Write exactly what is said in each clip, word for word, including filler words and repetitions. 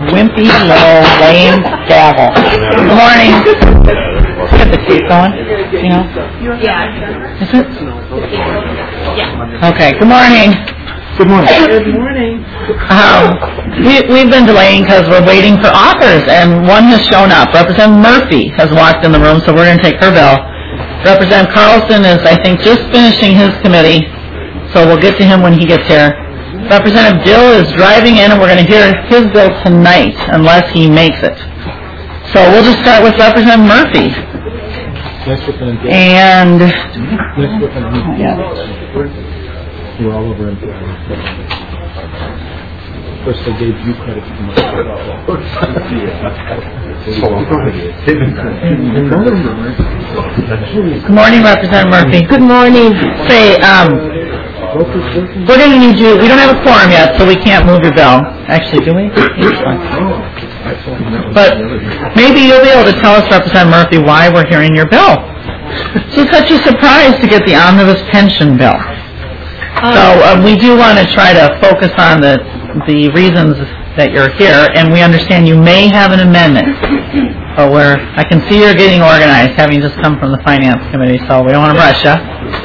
wimpy, low, lame gavel. Good morning. Get the tape going, you know? Yeah. Is it? Yeah. Okay, good morning. Good morning. Good morning. Um, we, we've been delaying because we're waiting for authors, and one has shown up. Representative Murphy has walked in the room, so we're going to take her bill. Representative Carlson is, I think, just finishing his committee, so we'll get to him when he gets here. Representative Dill is driving in, and we're going to hear his bill tonight, unless he makes it. So we'll just start with Representative Murphy. And... Oh, yeah. We're all over into First, I gave you credit for my Good morning, Representative Murphy. Good morning. Say, um, we're going to need you. We don't have a quorum yet, so we can't move your bill. Actually, do we? But maybe you'll be able to tell us, Representative Murphy, why we're hearing your bill. It's such a surprise to get the omnibus pension bill. So um, we do want to try to focus on the the reasons that you're here, and we understand you may have an amendment. But we're, I can see you're getting organized, having just come from the Finance Committee, so we don't want to rush you.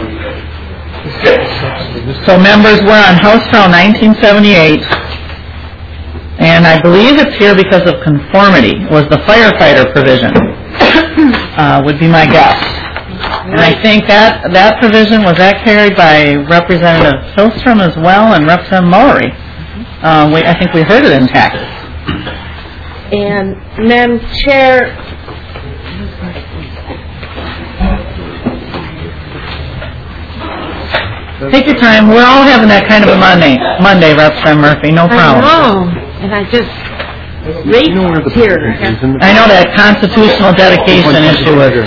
So members, we're on House Bill nineteen seventy-eight, and I believe it's here because of conformity, was the firefighter provision, uh, would be my guess. And I think that that provision, was that carried by Representative Hillstrom as well and Representative Mowry? Uh, we, I think we heard it in taxes. And Madam Chair, take your time. We're all having that kind of a Monday, Monday, Representative Murphy. No problem. I know, and I just raced here. I know that constitutional dedication issue was.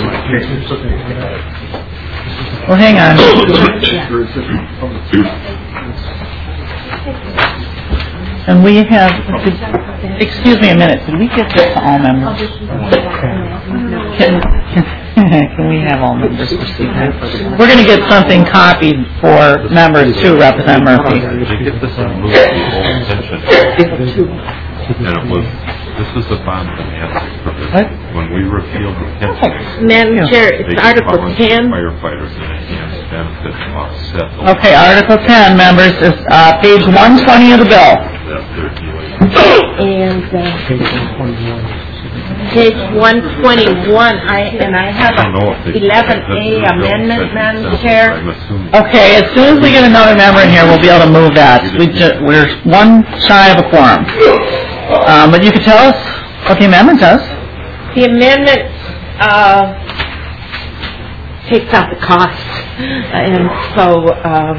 Well, hang on. And we have, excuse me a minute, did we get this to all members? Can, can, can we have all members receive that? We're going to get something copied for members too, Representative Murphy. Did you get this and move the old pension? And it was, this is the bond financing provision. What? When we repealed the pension, Madam Chair, it's Article ten. Firefighters and enhanced benefits offset. Okay, Article ten, members, is uh, page one twenty of the bill. And uh, page one twenty-one, I and I have a eleven A amendment, Madam Chair. Okay, as soon as we get another member in here, we'll be able to move that. We ju- we're one shy of a quorum. Um, but you could tell us what the amendment does. The amendment uh, takes out the cost, and so um,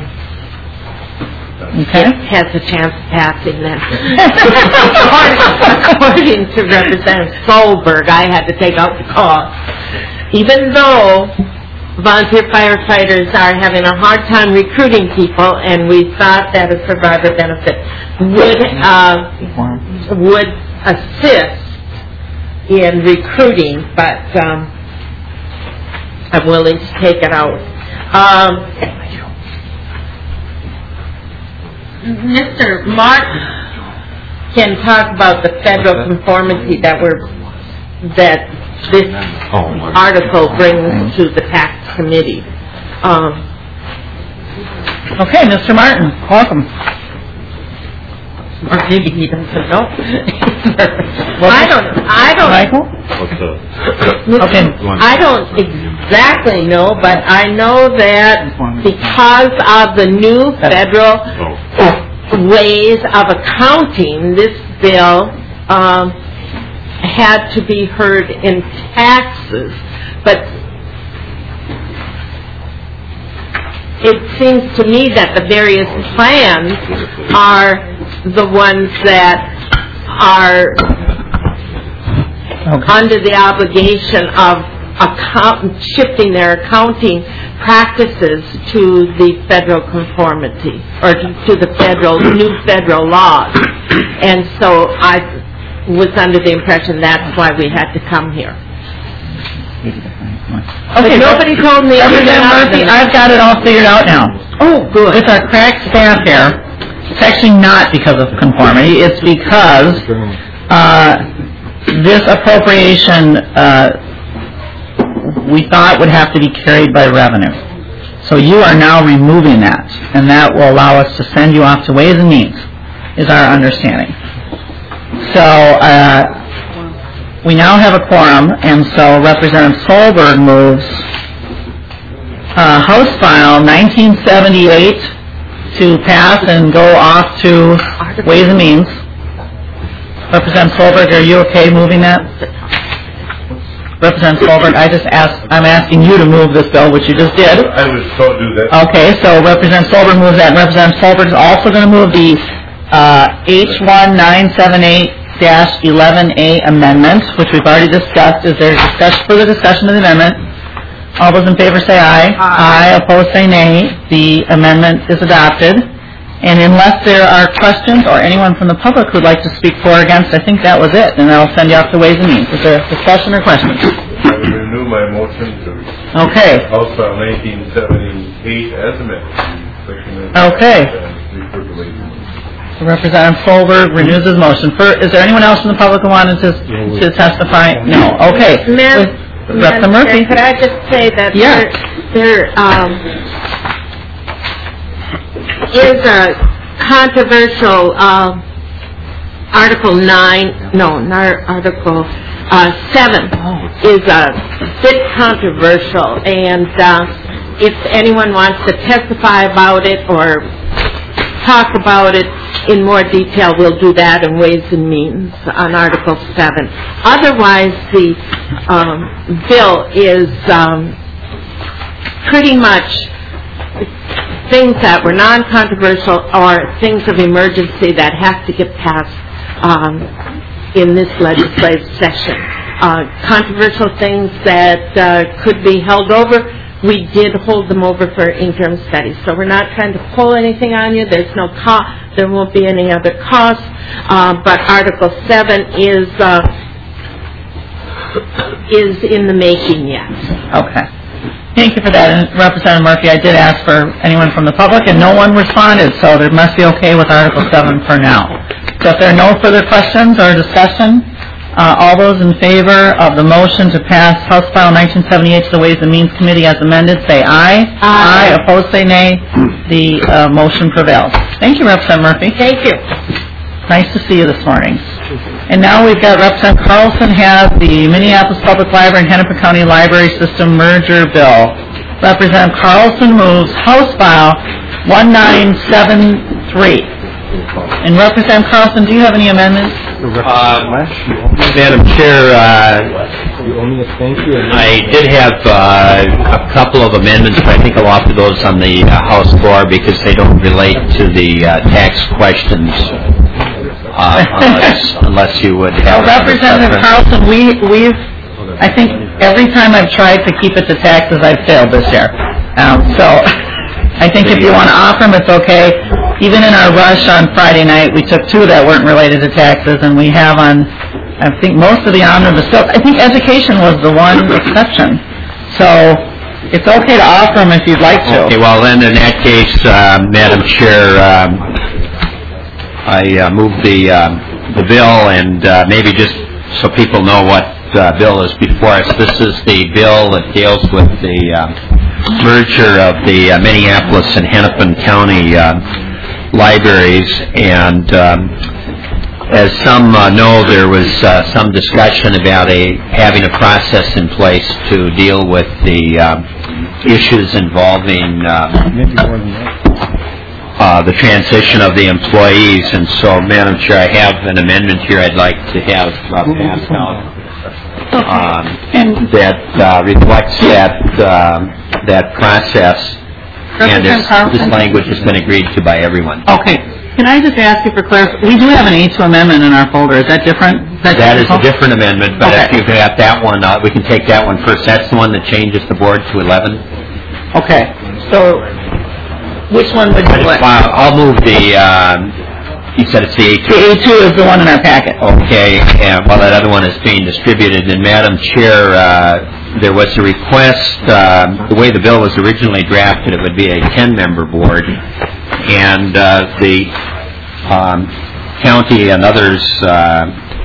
okay. it has a chance of passing that. According to Representative Solberg, I had to take out the cost. Even though volunteer firefighters are having a hard time recruiting people, and we thought that a survivor benefit would uh, would assist in recruiting, but um, I'm willing to take it out. Um, Mister Martin can talk about the federal conformity that we're that this article brings to the tax committee. Um, okay, Mister Martin, welcome. Or maybe he doesn't know. I don't. I don't. Michael? Okay. I don't exactly know, but I know that because of the new federal ways of accounting, this bill um, had to be heard in taxes, but it seems to me that the various plans are the ones that are okay. under the obligation of account, shifting their accounting practices to the federal conformity or to the federal new federal laws, and so I was under the impression that's why we had to come here. Okay, but nobody told me anything. Murphy, I've got it all figured out now. Oh, good. With our crack staff here, it's actually not because of conformity. It's because uh, this appropriation, uh, we thought would have to be carried by revenue. So you are now removing that, and that will allow us to send you off to Ways and Means, is our understanding. So uh, we now have a quorum, and so Representative Solberg moves uh, House File nineteen seventy-eight to pass and go off to Ways and Means. Representative Solberg, are you okay moving that? Representative Solberg, I just asked, I'm asking you to move this bill, which you just did. I would so do that. Okay, so Representative Solberg moves that. Representative Solberg is also going to move the uh, H one nine seven eight dash eleven A amendment, which we've already discussed. Is there discussion, further discussion of the amendment? All those in favor say aye. Aye. Aye. Opposed say nay. The amendment is adopted. And unless there are questions or anyone from the public who would like to speak for or against, I think that was it, and I'll send you off to Ways and Means. Is there discussion or questions? I would renew my motion to Okay. House File nineteen seventy-eight as amended. Section Okay. and refer to Ways and Means. Representative Solberg renews his motion. For, is there anyone else in the public who wanted to, to testify? No. Okay. Madam, Representative Murphy? Could I just say that Yeah. there, there um, is a controversial uh, Article nine, no, not Article uh, seven is a bit controversial, and uh, if anyone wants to testify about it or talk about it in more detail, we'll do that in Ways and Means on Article seven. Otherwise, the um, bill is um, pretty much things that were non-controversial or things of emergency that have to get passed um, in this legislative session. Uh, controversial things that uh, could be held over, we did hold them over for interim studies. So we're not trying to pull anything on you. There's no cost. There won't be any other costs. Uh, but Article seven is uh, is in the making yet. Okay. Thank you for that. And Representative Murphy, I did ask for anyone from the public, and no one responded, so they must be okay with Article seven for now. So if there are no further questions or discussion, uh, all those in favor of the motion to pass House File nineteen seventy-eight to the Ways and Means Committee as amended, say aye. Aye. Aye. Opposed, say nay. The uh, motion prevails. Thank you, Representative Murphy. Thank you. Nice to see you this morning. And now we've got Representative Carlson has the Minneapolis Public Library and Hennepin County Library System Merger Bill. Representative Carlson moves House File one nine seven three. And Representative Carlson, do you have any amendments? Uh, Madam Chair, uh, You owe me a thank you. and- I did have uh, a couple of amendments, but I think I'll offer those on the uh, House floor because they don't relate to the uh, tax questions uh, unless, unless you would have... Well, Representative Carlson, we, we've, I think every time I've tried to keep it to taxes, I've failed this year. Um, so I think if you want to offer them, it's okay. Even in our rush on Friday night, we took two that weren't related to taxes, and we have on, I think, most of the omnibus bills. I think education was the one exception. So it's okay to offer them if you'd like to. Okay, well then in that case, uh, Madam Chair, um, I uh, move the um, the bill, and uh, maybe just so people know what uh, bill is before us. This is the bill that deals with the uh, merger of the uh, Minneapolis and Hennepin County uh, libraries, and um, as some uh, know, there was uh, some discussion about a having a process in place to deal with the uh, issues involving uh, uh, the transition of the employees. And so, Madam Chair, I have an amendment here I'd like to have uh, passed out um, and that uh, reflects that uh, that process. And this, this language has been agreed to by everyone. Okay. Can I just ask you for clarification? We do have an A two amendment in our folder. Is that different? That, that is a different amendment, but okay. If you've got that one, uh, we can take that one first. That's the one that changes the board to eleven. Okay. So, which one would you like? Uh, I'll move the, um, you said it's the A two. The A two is the one in our packet. Okay, and while that other one is being distributed, and Madam Chair, uh, there was a request, um, the way the bill was originally drafted, it would be a ten-member board, and uh, the um, county and others uh,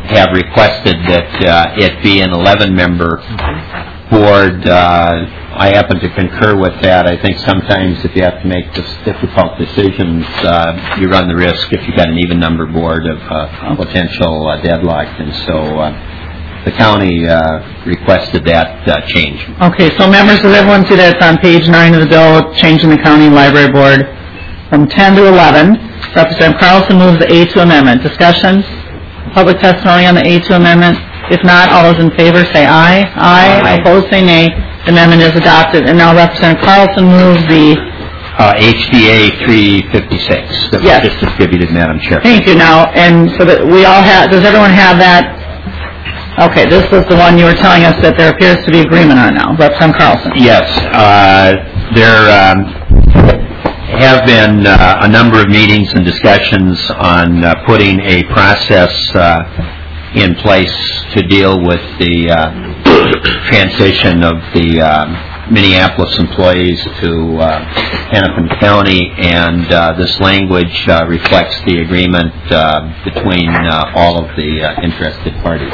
have requested that uh, it be an eleven-member board. Uh, I happen to concur with that. I think sometimes if you have to make this difficult decisions, uh, you run the risk, if you've got an even-number board, of uh, potential uh, deadlock. And so uh, the county uh, requested that uh, change. Okay, so members, does everyone see that it's on page nine of the bill, changing the county library board from ten to eleven? Representative Carlson moves the A two amendment. Discussion? Public testimony on the A two amendment? If not, all those in favor say aye. Aye. Aye. Opposed say nay. The amendment is adopted. And now Representative Carlson moves the... Uh, H D A three fifty-six that Yes. was just distributed, Madam Chair. Thank you. Now, and so that we all have... Does everyone have that? Okay, this was the one you were telling us that there appears to be agreement on now. Representative Carlson. Yes. Uh, there um, have been uh, a number of meetings and discussions on uh, putting a process uh, in place to deal with the uh, transition of the uh, Minneapolis employees to uh, Hennepin County, and uh, this language uh, reflects the agreement uh, between uh, all of the uh, interested parties.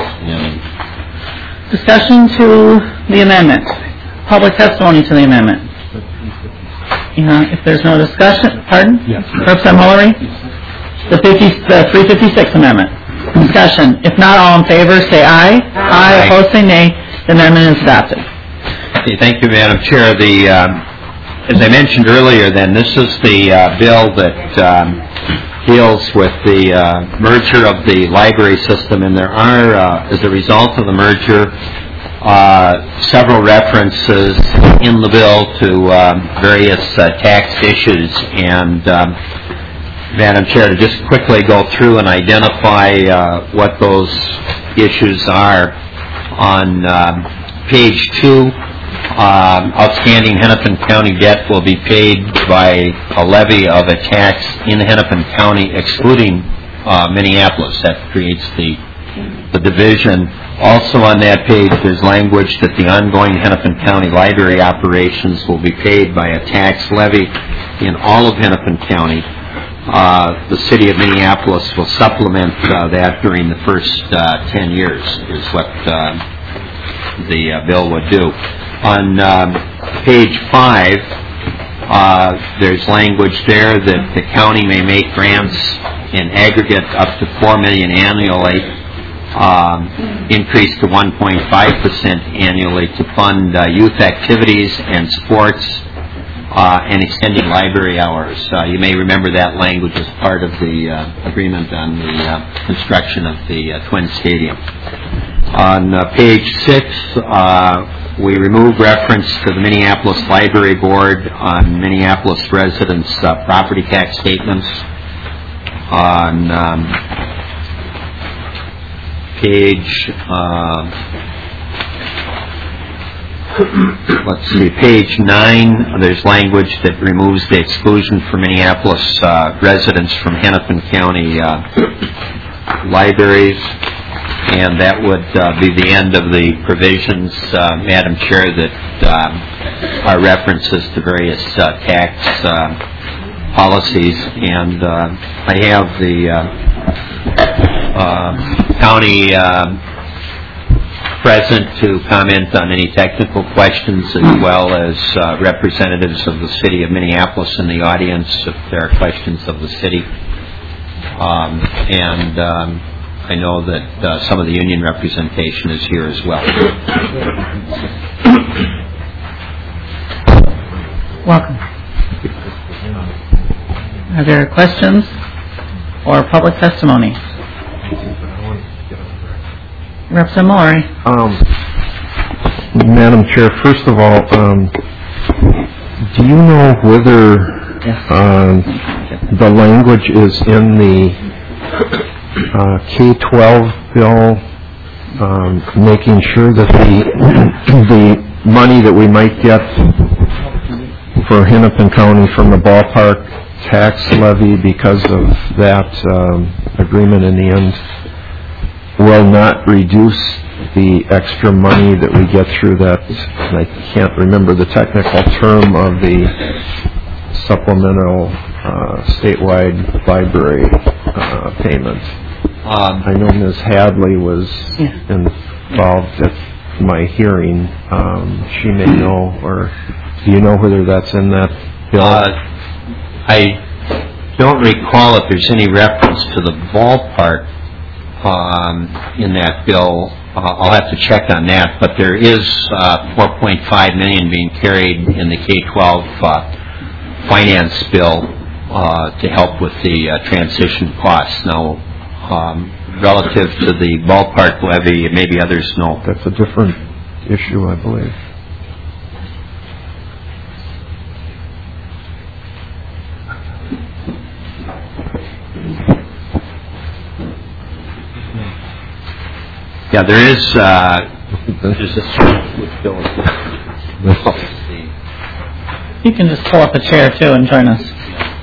And Discussion to the amendment. Public testimony to the amendment. Yeah, if there's no discussion, pardon? Yes. Representative Mullery? The fifty, the three fifty-six amendment. Discussion. If not, all in favor say aye. Aye. Aye. Opposed say nay. The amendment is adopted. Okay, thank you, Madam Chair. The, um, as I mentioned earlier, then, this is the uh, bill that um, deals with the uh, merger of the library system, and there are, uh, as a result of the merger, uh, several references in the bill to um, various uh, tax issues. And, um, Madam Chair, to just quickly go through and identify uh, what those issues are. On um, page two, um, outstanding Hennepin County debt will be paid by a levy of a tax in Hennepin County, excluding uh, Minneapolis. That creates the the division. Also on that page, there's language that the ongoing Hennepin County library operations will be paid by a tax levy in all of Hennepin County. Uh, the city of Minneapolis will supplement uh, that during the first uh, ten years, is what uh, the uh, bill would do. On um, page five, uh, there's language there that the county may make grants in aggregate up to four million dollars annually, um, increased to one point five percent annually to fund uh, youth activities and sports, Uh, and extending library hours. Uh, you may remember that language as part of the uh, agreement on the uh, construction of the uh, Twin Stadium. On uh, page six, uh, we remove reference to the Minneapolis Library Board on Minneapolis residents' uh, property tax statements. On um, page uh, let's see, page nine, there's language that removes the exclusion for Minneapolis uh, residents from Hennepin County uh, libraries, and that would uh, be the end of the provisions, uh, Madam Chair, that um, are references to various uh, tax uh, policies. And uh, I have the uh, uh, county uh, present to comment on any technical questions, as well as uh, representatives of the city of Minneapolis in the audience if there are questions of the city. Um, and um, I know that uh, some of the union representation is here as well. Welcome. Are there questions or public testimony? Representative Mullery. Um, Madam Chair, first of all, um, do you know whether um, the language is in the uh, K twelve bill, um, making sure that the the money that we might get for Hennepin County from the ballpark tax levy because of that um, agreement in the end will not reduce the extra money that we get through that, I can't remember the technical term of the supplemental uh, statewide library uh, payment. Um, I know Miz Hadley was Yeah. involved at my hearing. Um, she may know, or do you know whether that's in that bill? uh, I don't recall if there's any reference to the ballpark um, in that bill. Uh, I'll have to check on that, but there is uh, four point five million dollars being carried in the K twelve uh, finance bill uh, to help with the uh, transition costs. Now, um, relative to the ballpark levy, maybe others know. That's a different issue, I believe. Yeah, there is. Uh, there's this which bill is You can just pull up a chair too and join us.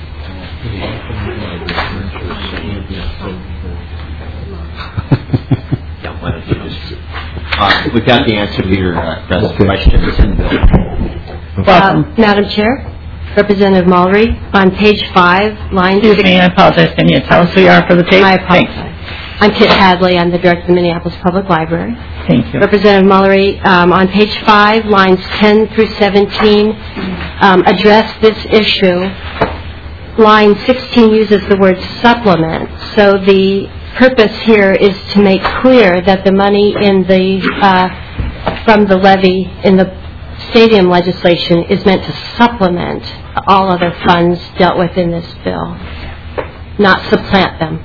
Yeah, why don't you just? Uh, we got the answer to your uh, question. It's in the bill. Welcome. Uh, Madam Chair, Representative Mullery, on page five, line Excuse six. me, I apologize. Can you tell us who you are for the tape? I Thanks. apologize. I'm Kit Hadley. I'm the director of the Minneapolis Public Library. Thank you. Representative Mullery, um, on page five, lines ten through seventeen, um, address this issue. Line sixteen uses the word supplement. So the purpose here is to make clear that the money in the uh, from the levy in the stadium legislation is meant to supplement all other funds dealt with in this bill, not supplant them.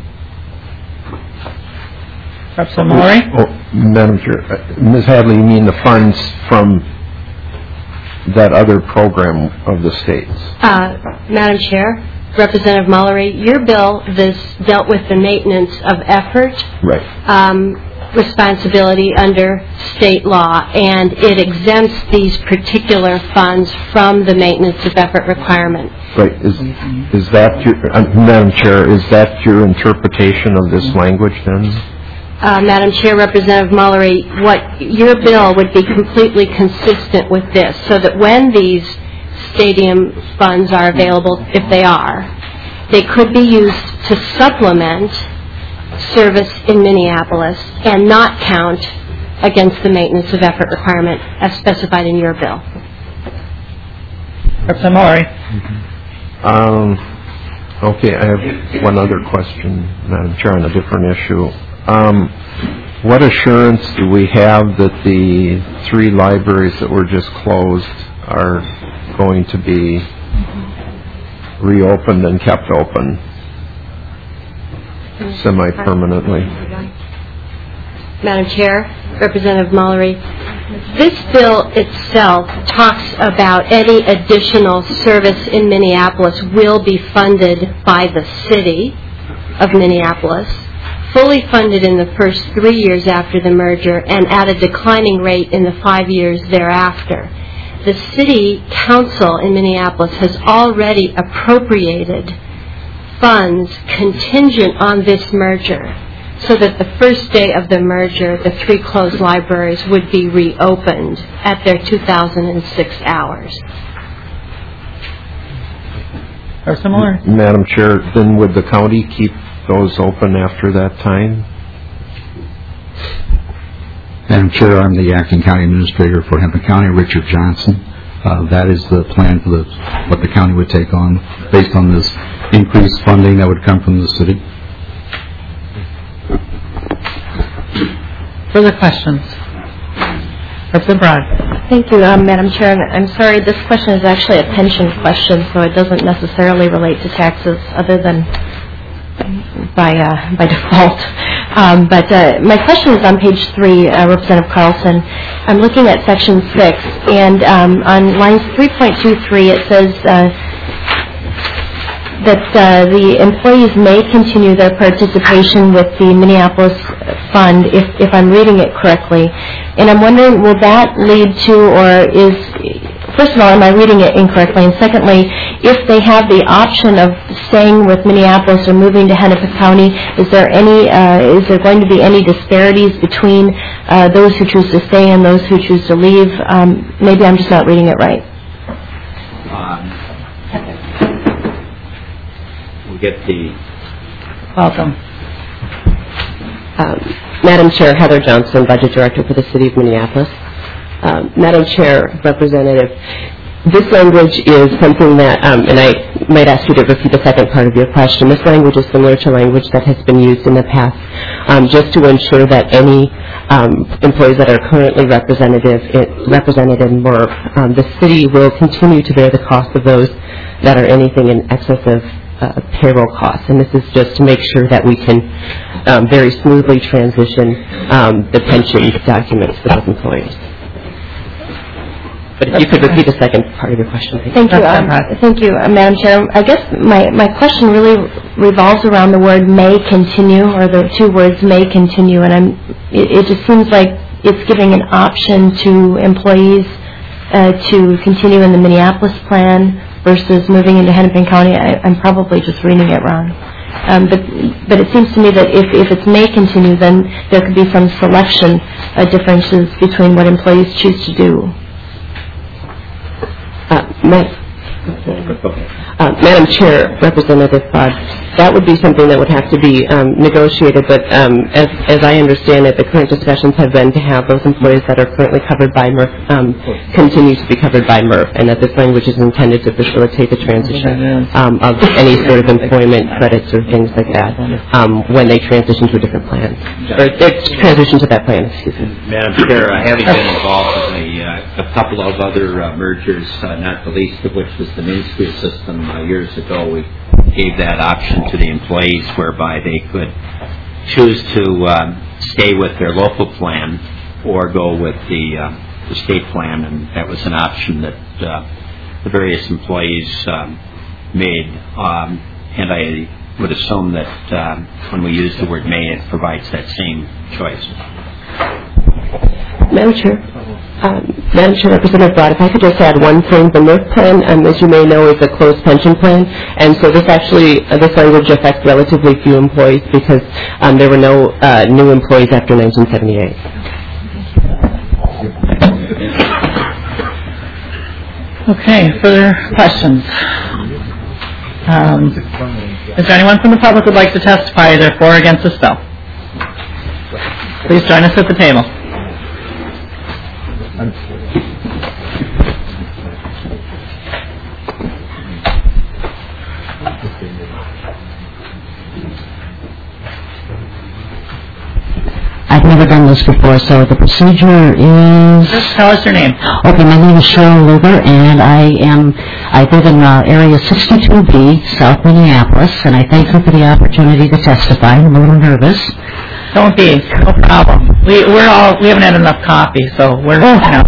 Representative Mullery? Oh, Madam Chair, uh, Miz Hadley, you mean the funds from that other program of the states? Uh, Madam Chair, Representative Mullery, your bill this dealt with the maintenance of effort Right. um, responsibility under state law, and it exempts these particular funds from the maintenance of effort requirement. Right. Is is that your, uh, Madam Chair, is that your interpretation of this language then? Uh, Madam Chair, Representative Mullery, what your bill would be completely consistent with this, so that when these stadium funds are available, if they are, they could be used to supplement service in Minneapolis and not count against the maintenance of effort requirement as specified in your bill. Representative Mullery? Um, okay, I have one other question, Madam Chair, on a different issue. Um, what assurance do we have that the three libraries that were just closed are going to be reopened and kept open semi-permanently? Madam Chair, Representative Mullery, this bill itself talks about any additional service in Minneapolis will be funded by the city of Minneapolis, fully funded in the first three years after the merger and at a declining rate in the five years thereafter. The city council in Minneapolis has already appropriated funds contingent on this merger, so that the first day of the merger, the three closed libraries would be reopened at their two thousand six hours. Representative Mullery? Madam Chair, then would the county keep those open after that time? Madam Chair, I'm the acting county administrator for Hennepin County, Richard Johnson. Uh, that is the plan for the, what the county would take on based on this increased funding that would come from the city. Further questions? Representative Broad? Thank you, um, Madam Chair. And I'm sorry, this question is actually a pension question, so it doesn't necessarily relate to taxes other than by uh, by default. Um, but uh, my question is on page three, uh, Representative Carlson. I'm looking at section six, and um, on lines three point two three, it says uh, that uh, the employees may continue their participation with the Minneapolis Fund, if, if I'm reading it correctly. And I'm wondering, will that lead to, or is, first of all, am I reading it incorrectly? And secondly, if they have the option of staying with Minneapolis or moving to Hennepin County, is there any, uh, is there going to be any disparities between uh, those who choose to stay and those who choose to leave? Um, maybe I'm just not reading it right. Um, we'll get the Welcome. Um, Madam Chair, Heather Johnson, Budget Director for the City of Minneapolis. Um, Madam Chair, Representative, this language is something that, um, and I might ask you to repeat the second part of your question. This language is similar to language that has been used in the past, um, just to ensure that any um, employees that are currently representative, it, represented in M R F, um, the city will continue to bear the cost of those that are anything in excess of uh, payroll costs. And this is just to make sure that we can um, very smoothly transition um, the pension documents for those employees. But if you could repeat the second part of your question. Thank you. Um, thank you, uh, Madam Chair. I guess my, my question really revolves around the word may continue, or the two words may continue, and I'm, it, it just seems like it's giving an option to employees uh, to continue in the Minneapolis plan versus moving into Hennepin County. I, I'm probably just reading it wrong. Um, but but it seems to me that if, if it may continue, then there could be some selection uh, differences between what employees choose to do. Uh, Ma- uh, Madam Chair, Representative Bud, that would be something that would have to be um, negotiated, but um, as, as I understand it, the current discussions have been to have those employees that are currently covered by M R F um, continue to be covered by M R F, and that this language is intended to facilitate the transition um, of any sort of employment credits or things like that um, when they transition to a different plan, or they transition to that plan, excuse me. Madam Chair, uh, having been involved in a, uh, a couple of other uh, mergers, uh, not the least of which was the Main Street system uh, years ago, we gave that option to the employees whereby they could choose to um, stay with their local plan or go with the, uh, the state plan, and that was an option that uh, the various employees um, made, um, and I would assume that um, when we use the word may, it provides that same choice. Madam Chair, um, Madam Chair, Representative Broad, if I could just add one thing. The M R F plan, um, as you may know, is a closed pension plan, and so this actually, uh, this language affects relatively few employees because um, there were no uh, new employees after nineteen seventy-eight. Okay, further questions? Um, is there anyone from the public who would like to testify either for or against this bill? Please join us at the table. I've never done this before, so the procedure is... Just tell us your name. Okay, my name is Cheryl Luber, and I am, I live in uh, area sixty-two B, South Minneapolis, and I thank you for the opportunity to testify. I'm a little nervous. Don't be, no problem. We, we're all, we haven't had enough coffee, so we're, you know.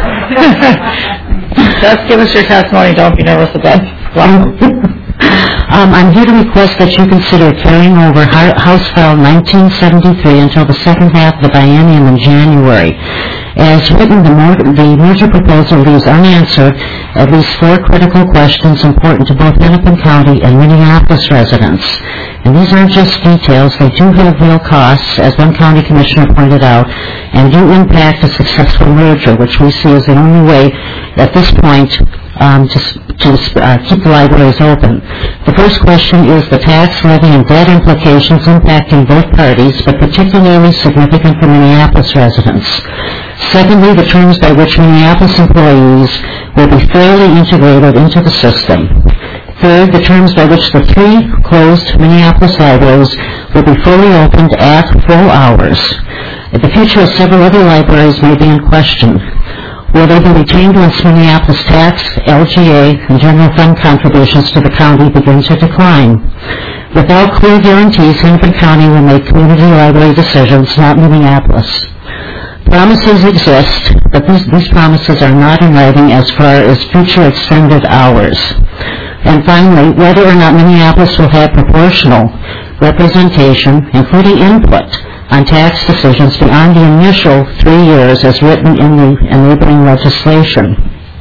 Just give us your testimony, don't be nervous about it. Welcome. Um, I'm here to request that you consider carrying over House File nineteen seventy-three until the second half of the biennium in January. As written, the, mor- the merger proposal leaves unanswered at least four critical questions important to both Hennepin County and Minneapolis residents. And these aren't just details, they do have real costs, as one county commissioner pointed out, and do impact a successful merger, which we see as the only way at this point um, to, to uh, keep the libraries open. The first question is the tax, levy, and debt implications impacting both parties, but particularly significant for Minneapolis residents. Secondly, the terms by which Minneapolis employees will be fairly integrated into the system. Third, the terms by which the three closed Minneapolis libraries will be fully opened at full hours. The future of several other libraries may be in question. Will they be retained once Minneapolis tax, L G A, and general fund contributions to the county begin to decline? Without clear guarantees, Hennepin County will make community library decisions, not Minneapolis. Promises exist, but these, these promises are not in writing as far as future extended hours. And finally, whether or not Minneapolis will have proportional representation, including input, on tax decisions beyond the initial three years as written in the enabling legislation.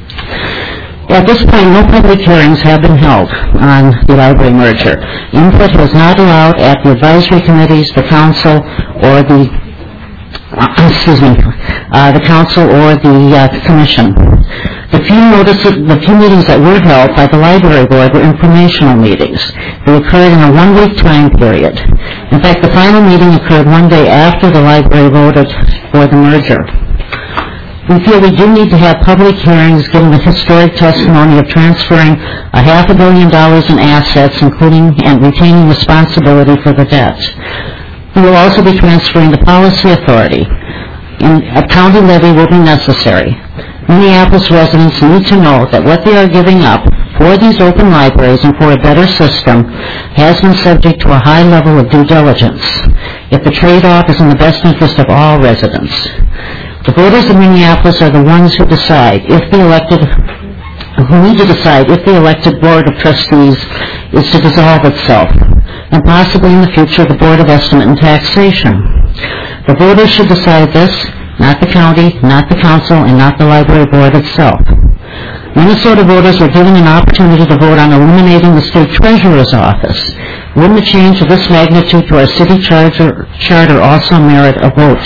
At this point, no public hearings have been held on the library merger. Input was not allowed at the advisory committees, the council, or the Uh, excuse me, uh, the council or the uh, commission. The few notices, the few meetings that were held by the library board were informational meetings. They occurred in a one-week time period. In fact, the final meeting occurred one day after the library voted for the merger. We feel we do need to have public hearings given the historic testimony of transferring a half a billion dollars in assets, including and retaining responsibility for the debt. We will also be transferring the policy authority. And a county levy will be necessary. Minneapolis residents need to know that what they are giving up for these open libraries and for a better system has been subject to a high level of due diligence, if the trade-off is in the best interest of all residents. The voters of Minneapolis are the ones who decide if the elected, who need to decide if the elected Board of Trustees is to dissolve itself, and possibly in the future the Board of Estimate and Taxation. The voters should decide this, not the county, not the council, and not the library board itself. Minnesota voters were given an opportunity to vote on eliminating the state treasurer's office. Wouldn't a change of this magnitude to our city charter, charter also merit a vote?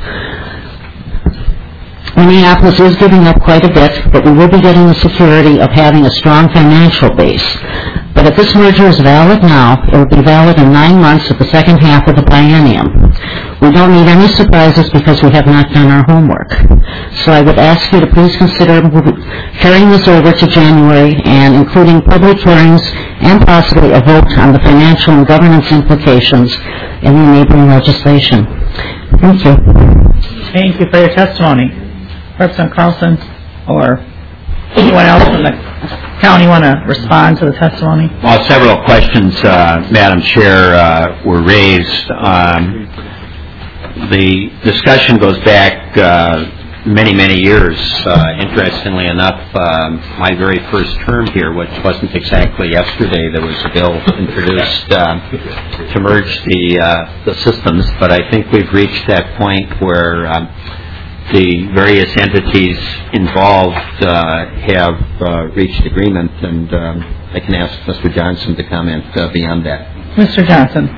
Minneapolis is giving up quite a bit, but we will be getting the security of having a strong financial base. But if this merger is valid now, it will be valid in nine months of the second half of the biennium. We don't need any surprises because we have not done our homework. So I would ask you to please consider carrying this over to January and including public hearings and possibly a vote on the financial and governance implications in the enabling legislation. Thank you. Thank you for your testimony. Representative Carlson or anyone else from the county want to respond to the testimony? Well, several questions, uh, Madam Chair, uh, were raised. Um, the discussion goes back uh, many, many years. Uh, interestingly enough, um, my very first term here, which wasn't exactly yesterday, there was a bill introduced uh, to merge the, uh, the systems, but I think we've reached that point where um, the various entities involved uh, have uh, reached agreement, and um, I can ask Mister Johnson to comment uh, beyond that. Mister Johnson.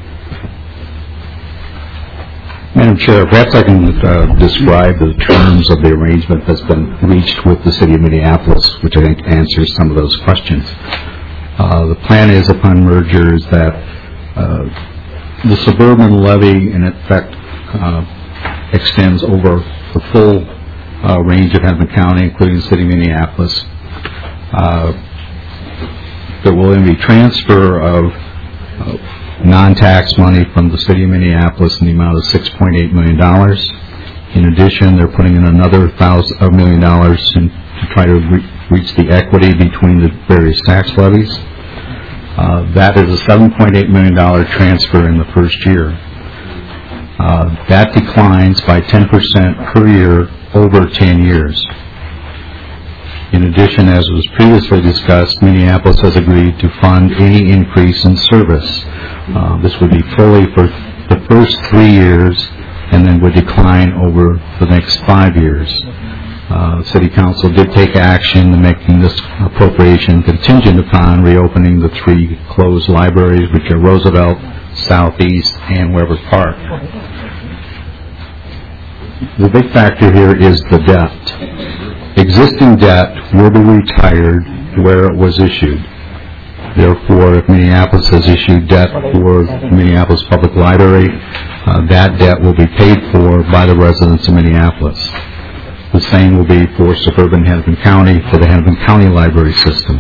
Madam Chair, perhaps I can uh, describe the terms of the arrangement that's been reached with the City of Minneapolis, which I think answers some of those questions. Uh, the plan is upon mergers that uh, the suburban levy, in effect, uh, extends over the full uh, range of Hennepin County, including the City of Minneapolis. Uh, there will then be transfer of uh, non-tax money from the City of Minneapolis in the amount of six point eight million dollars. In addition, they're putting in another thousand, a million dollars in, to try to re- reach the equity between the various tax levies. Uh, that is a seven point eight million dollars transfer in the first year. Uh, that declines by ten percent per year over ten years. In addition, as was previously discussed, Minneapolis has agreed to fund any increase in service. Uh, this would be fully for the first three years and then would decline over the next five years. Uh, City Council did take action in making this appropriation contingent upon reopening the three closed libraries, which are Roosevelt, Southeast, and Weber Park. The big factor here is the debt. Existing debt will be retired where it was issued. Therefore, if Minneapolis has issued debt for the Minneapolis Public Library, uh, that debt will be paid for by the residents of Minneapolis. The same will be for suburban Hennepin County for the Hennepin County Library System.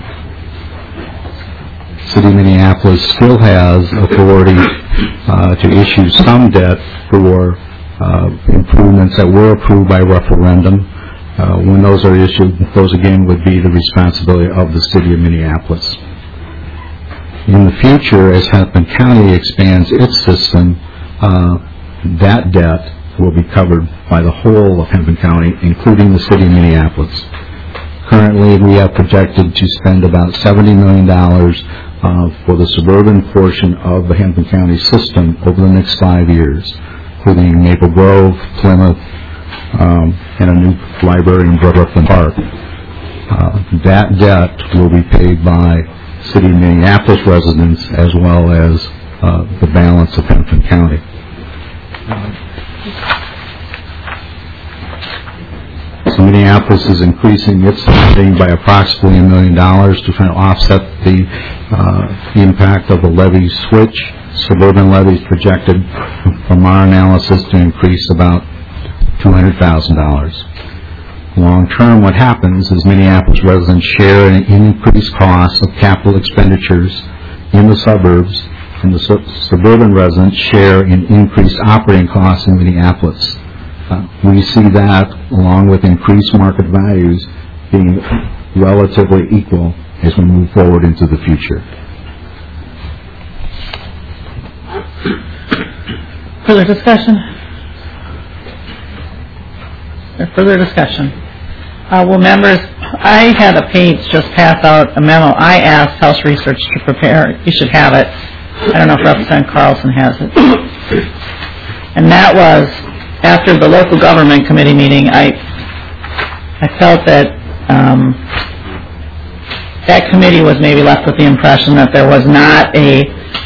City of Minneapolis still has authority uh, to issue some debt for uh, improvements that were approved by referendum. Uh, when those are issued, those again would be the responsibility of the City of Minneapolis. In the future, as Hennepin County expands its system, uh, that debt will be covered by the whole of Hennepin County, including the City of Minneapolis. Currently, we have projected to spend about seventy million dollars uh, for the suburban portion of the Hennepin County system over the next five years, including Maple Grove, Plymouth, um, and a new library in Brooklyn Park. Uh, that debt will be paid by City of Minneapolis residents as well as uh, the balance of Hennepin County. So Minneapolis Minneapolis is increasing its funding by approximately a million dollars to try to offset the, uh, the impact of the levy switch. Suburban levies projected from our analysis to increase about two hundred thousand dollars. Long term, what happens is Minneapolis residents share in increased costs of capital expenditures in the suburbs, and the su- suburban residents share in increased operating costs in Minneapolis. Uh, we see that, along with increased market values, being relatively equal as we move forward into the future. Further discussion? Or further discussion? Uh, well, members, I had a page just pass out a memo. I asked House Research to prepare. You should have it. I don't know if Representative Carlson has it. And that was, after the local government committee meeting, I I felt that um, that committee was maybe left with the impression that there was not a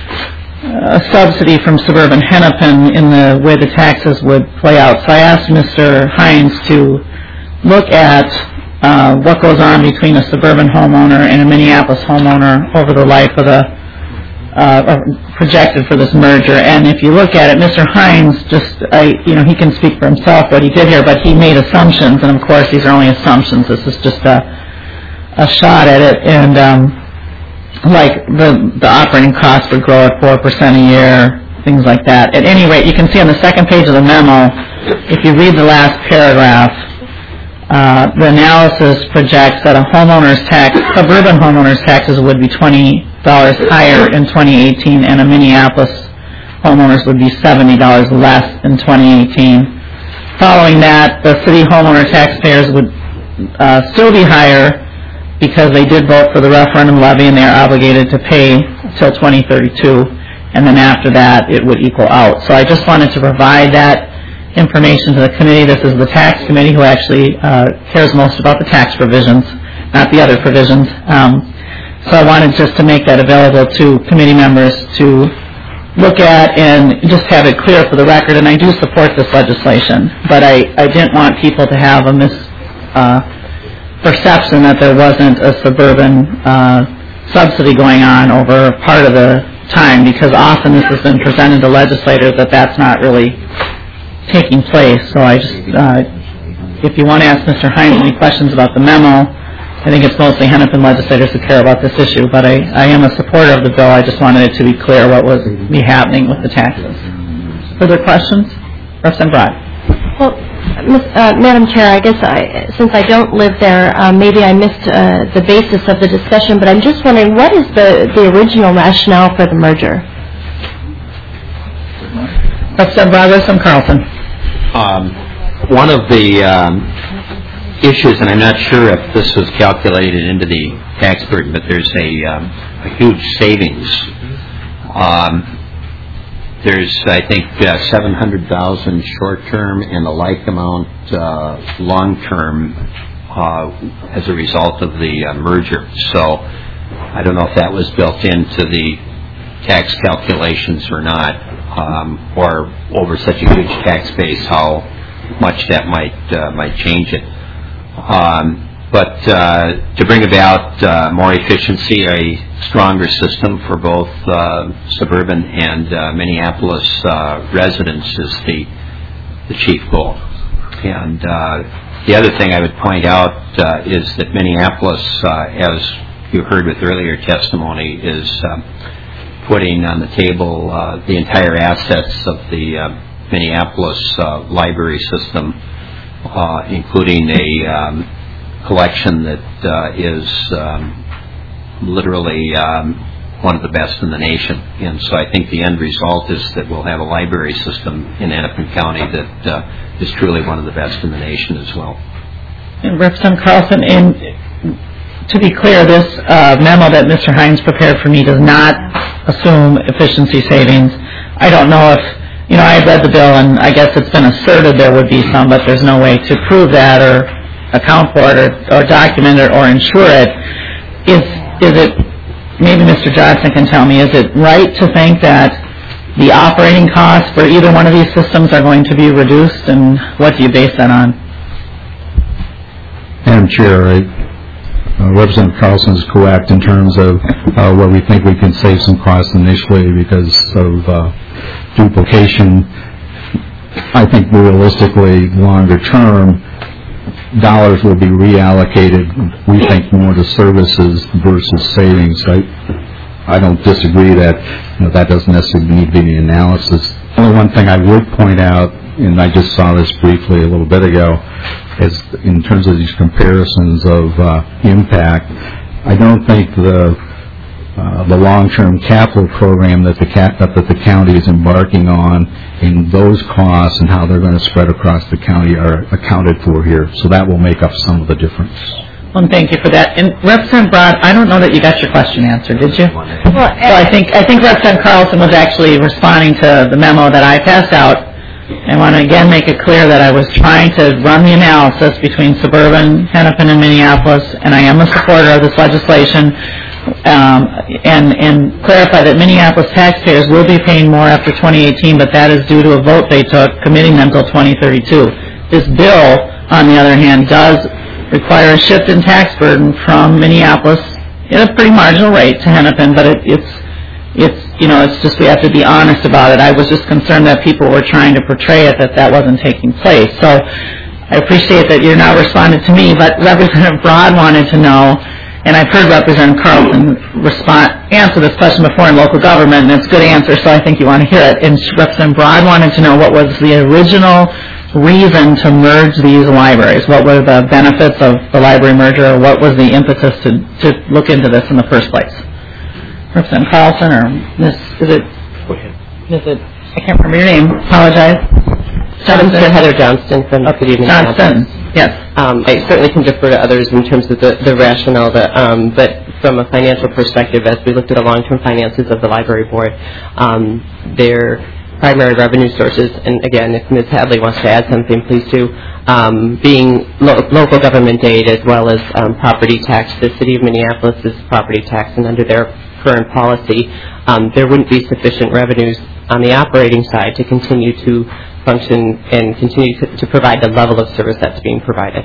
a subsidy from suburban Hennepin in the way the taxes would play out. So I asked Mister Hines to look at uh, what goes on between a suburban homeowner and a Minneapolis homeowner over the life of the uh, projected for this merger. And if you look at it, Mister Hines just, I, you know, he can speak for himself what he did here, but he made assumptions, and of course these are only assumptions. This is just a a shot at it, and um, like the the operating costs would grow at four percent a year, things like that. At any rate, you can see on the second page of the memo, if you read the last paragraph, uh, the analysis projects that a homeowner's tax, suburban homeowner's taxes would be twenty dollars higher in twenty eighteen, and a Minneapolis homeowners would be seventy dollars less in twenty eighteen. Following that, the city homeowner taxpayers would uh, still be higher because they did vote for the referendum levy and they are obligated to pay until twenty thirty-two, and then after that it would equal out. So I just wanted to provide that information to the committee. This is the tax committee who actually uh, cares most about the tax provisions, not the other provisions. Um, so I wanted just to make that available to committee members to look at and just have it clear for the record. And I do support this legislation, but I, I didn't want people to have a mis... Uh, perception that there wasn't a suburban uh, subsidy going on over part of the time, because often this has been presented to legislators that that's not really taking place. So I just, uh, if you want to ask Mister Hines any questions about the memo, I think it's mostly Hennepin legislators who care about this issue, but I, I am a supporter of the bill. I just wanted it to be clear what was be happening with the taxes. Further questions? Representative Brott. Well, uh, Madam Chair, I guess I, since I don't live there, uh, maybe I missed uh, the basis of the discussion, but I'm just wondering, what is the, the original rationale for the merger? Representative Barbara from Carlson. Um, one of the um, issues, and I'm not sure if this was calculated into the tax burden, but there's a, um, a huge savings. Um, There's, I think, uh, seven hundred thousand short-term and a like amount uh, long-term uh, as a result of the uh, merger. So I don't know if that was built into the tax calculations or not, um, or over such a huge tax base, how much that might uh, might change it. Um, but uh, to bring about uh, more efficiency, a stronger system for both uh, suburban and uh, Minneapolis uh, residents is the the chief goal. And uh, the other thing I would point out uh, is that Minneapolis, uh, as you heard with earlier testimony, is uh, putting on the table uh, the entire assets of the uh, Minneapolis uh, library system, uh, including a um, collection that uh, is um, literally um, one of the best in the nation. And so I think the end result is that we'll have a library system in Hennepin County that uh, is truly one of the best in the nation as well. And Representative Carlson, and to be clear, this uh, memo that Mister Hines prepared for me does not assume efficiency savings. I don't know if, you know, I read the bill and I guess it's been asserted there would be some, but there's no way to prove that or account for it or, or document it or insure it. Is is it, maybe Mister Johnson can tell me, is it right to think that the operating costs for either one of these systems are going to be reduced, and what do you base that on? Madam Chair, I, uh, Representative Carlson is correct in terms of uh, where we think we can save some costs initially because of uh, duplication. I think realistically, longer term, dollars will be reallocated, we think, more to services versus savings. I, I don't disagree that you know, that doesn't necessarily need to be the analysis. Only one thing I would point out, and I just saw this briefly a little bit ago, is in terms of these comparisons of uh, impact, I don't think the uh, the long-term capital program that the, ca- that the county is embarking on and those costs and how they're going to spread across the county are accounted for here. So that will make up some of the difference. Well, thank you for that. And Representative Broad, I don't know that you got your question answered, did you? Well, so I think I think Representative Carlson was actually responding to the memo that I passed out. I want to again make it clear that I was trying to run the analysis between suburban, Hennepin, and Minneapolis, and I am a supporter of this legislation, um, and, and clarify that Minneapolis taxpayers will be paying more after twenty eighteen, but that is due to a vote they took committing them till twenty thirty-two. This bill, on the other hand, does require a shift in tax burden from Minneapolis at a pretty marginal rate to Hennepin, but it, it's It's, you know, it's just we have to be honest about it. I was just concerned that people were trying to portray it that that wasn't taking place. So I appreciate that you're not responding to me, but Representative Broad wanted to know, and I've heard Representative Carlson respond, answer this question before in local government, and it's a good answer, so I think you want to hear it. And Representative Broad wanted to know what was the original reason to merge these libraries. What were the benefits of the library merger, or what was the impetus to, to look into this in the first place? Representative Carlson, or Miz is it, is it, I can't remember your name, apologize. Madam Chair, Heather Johnston from the City of Minneapolis. Johnston, yes. Um, I certainly can defer to others in terms of the, the rationale, that, um, but from a financial perspective, as we looked at the long-term finances of the library board, um, their primary revenue sources, and again, if Miz Hadley wants to add something, please do, um, being lo- local government aid as well as um, property tax. The City of Minneapolis is property tax, and under their current policy, um, there wouldn't be sufficient revenues on the operating side to continue to function and continue to, to provide the level of service that's being provided.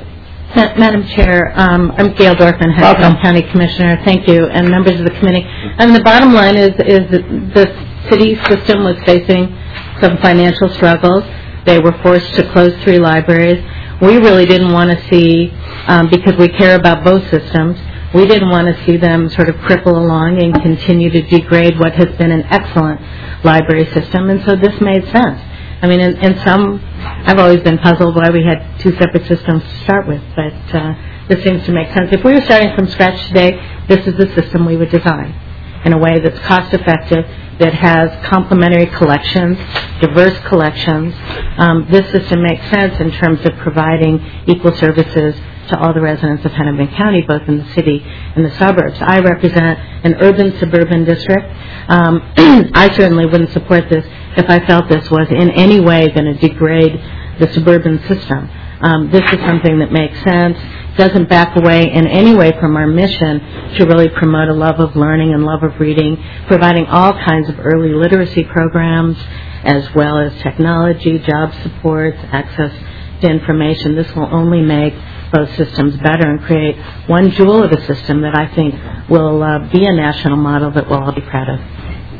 Madam Chair, um, I'm Gail Dorfman, Hennepin County Commissioner. Thank you, and members of the committee. And the bottom line is, is that the city system was facing some financial struggles. They were forced to close three libraries. We really didn't want to see, um, because we care about both systems, we didn't want to see them sort of cripple along and continue to degrade what has been an excellent library system, and so this made sense. I mean, in, in some, I've always been puzzled why we had two separate systems to start with, but uh, this seems to make sense. If we were starting from scratch today, this is the system we would design in a way that's cost-effective, that has complementary collections, diverse collections. Um, this system makes sense in terms of providing equal services to all the residents of Hennepin County, both in the city and the suburbs. I represent an urban-suburban district. Um, I certainly wouldn't support this if I felt this was in any way going to degrade the suburban system. Um, this is something that makes sense, doesn't back away in any way from our mission to really promote a love of learning and love of reading, providing all kinds of early literacy programs, as well as technology, job supports, access to information. This will only make both systems better and create one jewel of a system that I think will uh, be a national model that we'll all be proud of.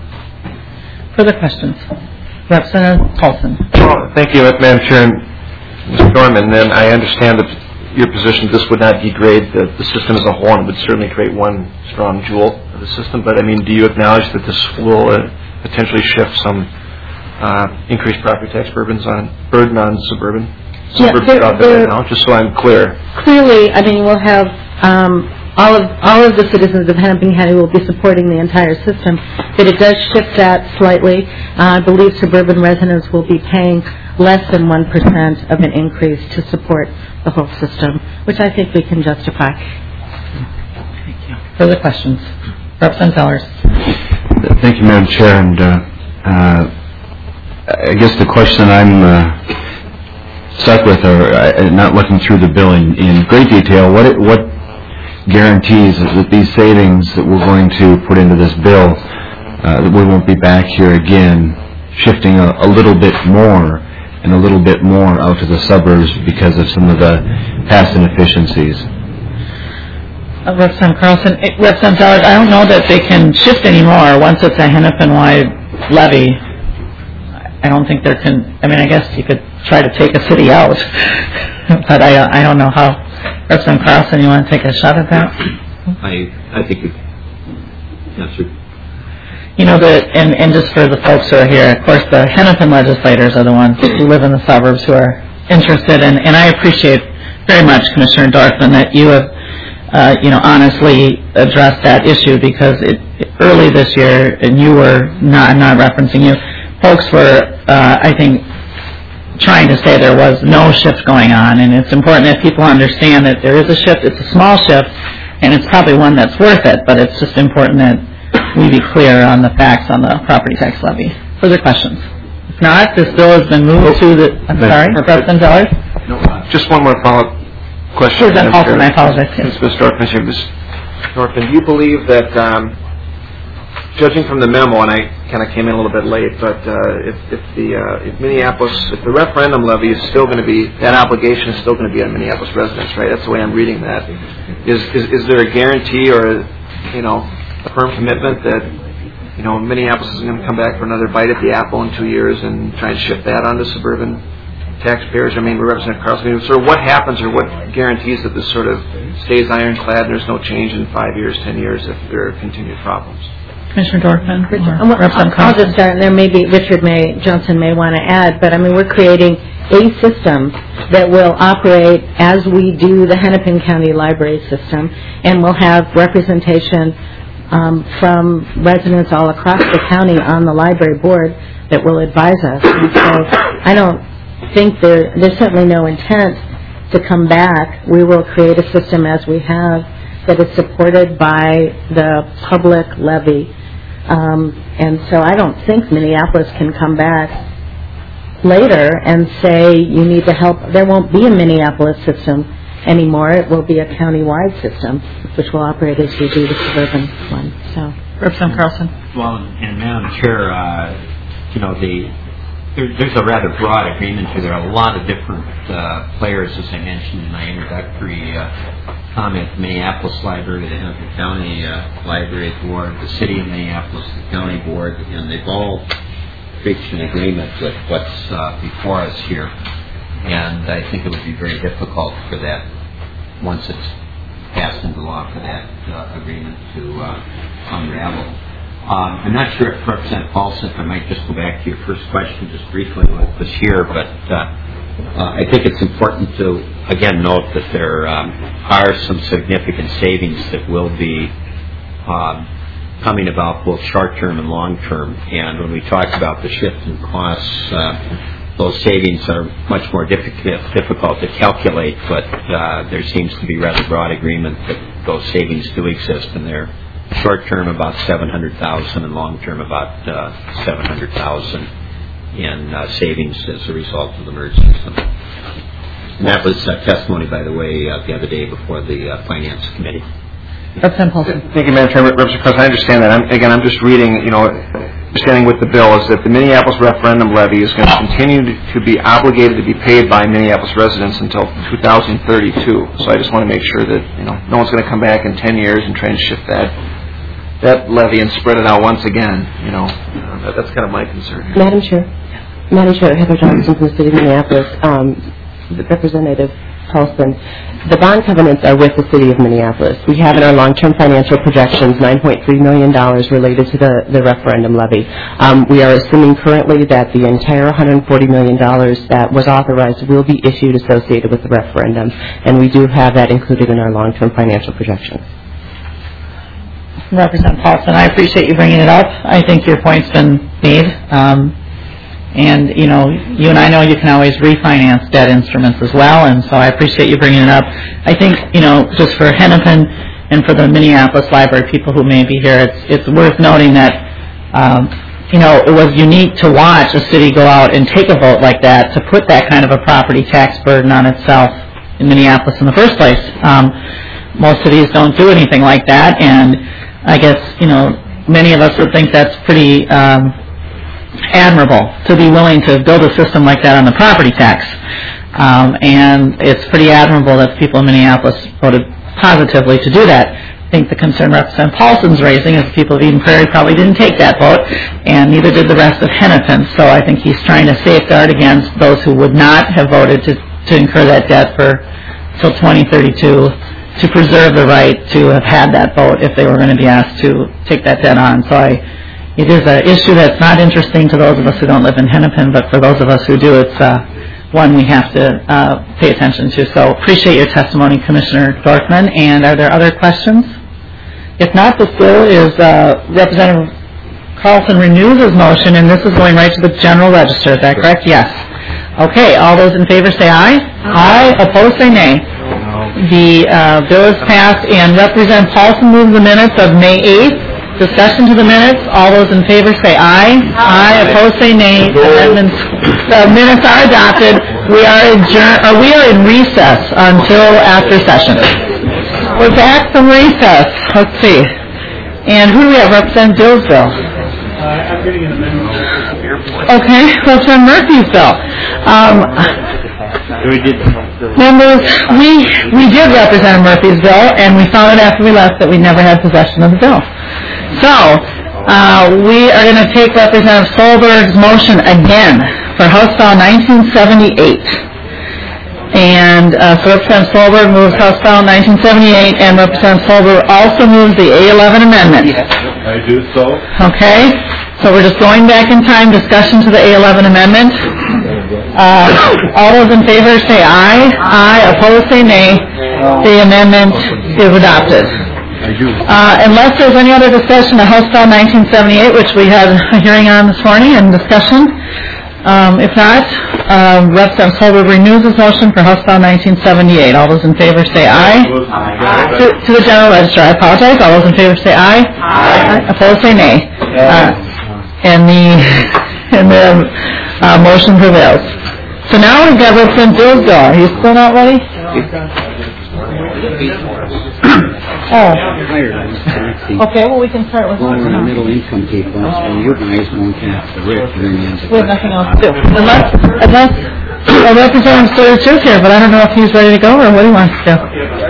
Further questions? Representative Paulson. Oh, thank you, Madam Chair. Mister Dorman, then I understand that your position, this would not degrade the, the system as a whole, and would certainly create one strong jewel of the system. But I mean, do you acknowledge that this will uh, potentially shift some uh, increased property tax burdens on burden on suburban? Yeah, there, out there right now, just so I'm clear. Clearly, I mean, we'll have um, all of all of the citizens of Hennepin County will be supporting the entire system, but it does shift that slightly. Uh, I believe suburban residents will be paying less than one percent of an increase to support the whole system, which I think we can justify. Thank you. Further questions? Representative Zellers. Thank you, Madam Chair. And uh, uh, I guess the question I'm uh, stuck with, or uh, not looking through the bill in, in great detail, what it, what guarantees that these savings that we're going to put into this bill, uh, that we won't be back here again shifting a, a little bit more and a little bit more out to the suburbs because of some of the past inefficiencies. Uh, Representative Carlson, eh, Representative Zeller, I don't know that they can shift anymore once it's a Hennepin-wide levy. I don't think there can, I mean, I guess you could try to take a city out, but I, I don't know how. Representative Carlson, you want to take a shot at that? I, I think you answered. You know, the, and, and just for the folks who are here, of course, the Hennepin legislators are the ones who live in the suburbs who are interested, and, and I appreciate very much, Commissioner Dorfman, that you have, uh, you know, honestly addressed that issue, because it, it, early this year, and you were not, I'm not referencing you, folks were, uh, I think, trying to say there was no shift going on, and it's important that people understand that there is a shift. It's a small shift, and it's probably one that's worth it, but it's just important that we be clear on the facts on the property tax levy. Further questions? If not, this bill has been moved to the, I'm sorry, Representative Zeller? No, uh, just one more follow-up question. Representative Paulson, I apologize. Since Miz Dorfman is here, Miz Dorfman, do you believe that, um, judging from the memo, and I kind of came in a little bit late, but uh, if, if the uh, if Minneapolis, if the referendum levy is still going to be, that obligation is still going to be on Minneapolis residents, right? That's the way I'm reading that. Is is, is there a guarantee or, a, you know, a firm commitment that, you know, Minneapolis is going to come back for another bite at the apple in two years and try and shift that onto suburban taxpayers? I mean, Representative Carlson, I mean, sort of what happens or what guarantees that this sort of stays ironclad and there's no change in five years, ten years if there are continued problems? Commissioner Dorfman? Well, I'll just start, and there may be, Richard may, Johnson may want to add, but I mean, we're creating a system that will operate as we do the Hennepin County Library system, and we'll have representation um, from residents all across the county on the library board that will advise us. And so I don't think there, there's certainly no intent to come back. We will create a system as we have that is supported by the public levy. Um, and so I don't think Minneapolis can come back later and say you need to help. There won't be a Minneapolis system anymore. It will be a county-wide system, which will operate as we do the suburban one. So, Representative Carlson. Well, and Madam Chair, uh, you know, the there, there's a rather broad agreement here. There are a lot of different uh, players, as I mentioned in my introductory uh, comment. The Minneapolis Library, the Hennepin County uh, Library Board, the City of Minneapolis, the County Board, and they've all reached an agreement with what's uh, before us here. And I think it would be very difficult for that, once it's passed into law, for that uh, agreement to uh, unravel. Um, I'm not sure if Representative Paulson, if I might just go back to your first question just briefly with this here, but uh, uh, I think it's important to, again, note that there um, are some significant savings that will be um, coming about both short-term and long-term. And when we talk about the shift in costs, uh, those savings are much more difficult, difficult to calculate, but uh, there seems to be rather broad agreement that those savings do exist, and they're short-term about seven hundred thousand dollars and long-term about uh, seven hundred thousand dollars in uh, savings as a result of the merge system. And that was uh, testimony, by the way, uh, the other day before the uh, Finance Committee. Representative Paulson. Thank you, Madam Chair. Representative President, I understand that. I'm, again, I'm just reading, you know, understanding with the bill is that the Minneapolis referendum levy is going to continue to be obligated to be paid by Minneapolis residents until two thousand thirty-two. So I just want to make sure that, you know, no one's going to come back in ten years and try and shift that that levy and spread it out once again. You know, uh, that, that's kind of my concern. Madam Chair. Madam Chair, Heather Johnson from the City of Minneapolis. Um, Representative Paulson, the bond covenants are with the City of Minneapolis. We have in our long-term financial projections nine point three million dollars related to the, the referendum levy. Um, we are assuming currently that the entire one hundred forty million dollars that was authorized will be issued associated with the referendum, and we do have that included in our long-term financial projections. Representative Paulson, I appreciate you bringing it up. I think your point's been made. Um, And, you know, you and I know you can always refinance debt instruments as well, and so I appreciate you bringing it up. I think, you know, just for Hennepin and for the Minneapolis Library people who may be here, it's, it's worth noting that, um, you know, it was unique to watch a city go out and take a vote like that to put that kind of a property tax burden on itself in Minneapolis in the first place. Um, most cities don't do anything like that, and I guess, you know, many of us would think that's pretty... Um, admirable to be willing to build a system like that on the property tax. Um, and it's pretty admirable that the people in Minneapolis voted positively to do that. I think the concern Representative Paulson's raising is the people of Eden Prairie probably didn't take that vote, and neither did the rest of Hennepin. So I think he's trying to safeguard against those who would not have voted to, to incur that debt for till twenty thirty-two, to preserve the right to have had that vote if they were going to be asked to take that debt on. So I, it is an issue that's not interesting to those of us who don't live in Hennepin, but for those of us who do, it's uh, one we have to uh, pay attention to. So appreciate your testimony, Commissioner Dorfman. And are there other questions? If not, this bill is uh, Representative Carlson renews his motion, and this is going right to the General Register. Is that correct? Yes. Okay. All those in favor say aye. Aye. Opposed say nay. The uh, bill is passed, and Representative Paulson moves the minutes of May eighth. Discussion to the minutes. All those in favor say aye. Aye. Opposed say nay. Amendments. The minutes are adopted. We are adjourned. Uh, we are in recess until after session. We're back from recess. Let's see. And who do we have? Representative Dillsville. Uh, I'm getting an amendment. Okay. Representative Murphy's bill. Um, members, we we did Representative Murphy's bill, and we found out after we left that we never had possession of the bill. So uh, we are going to take Representative Solberg's motion again for House File nineteen seventy-eight. And uh, so Representative Solberg moves House File nineteen seventy-eight, and Representative Solberg also moves the A eleven amendment. I do so. Okay, so we're just going back in time, discussion to the A eleven amendment. Uh, all those in favor say aye. Aye. Opposed say nay. The amendment is adopted. Uh, unless there's any other discussion of House File nineteen seventy-eight, which we had a hearing on this morning and discussion. Um, if not, um, Representative Solberg renews his motion for House File nineteen seventy-eight. All those in favor say aye. Aye. To, to the General Register, I apologize. All those in favor say aye. Aye. Aye. Opposed say nay. Uh, and the and the uh, motion prevails. So now we've got Representative Dillsville. Are you still not ready? Oh. Okay, well, we can start with... Lower and middle income people, and you guys won't have the rich. We have nothing else to do. Unless, unless a Representative Sturridge is here, but I don't know if he's ready to go or what he wants to do.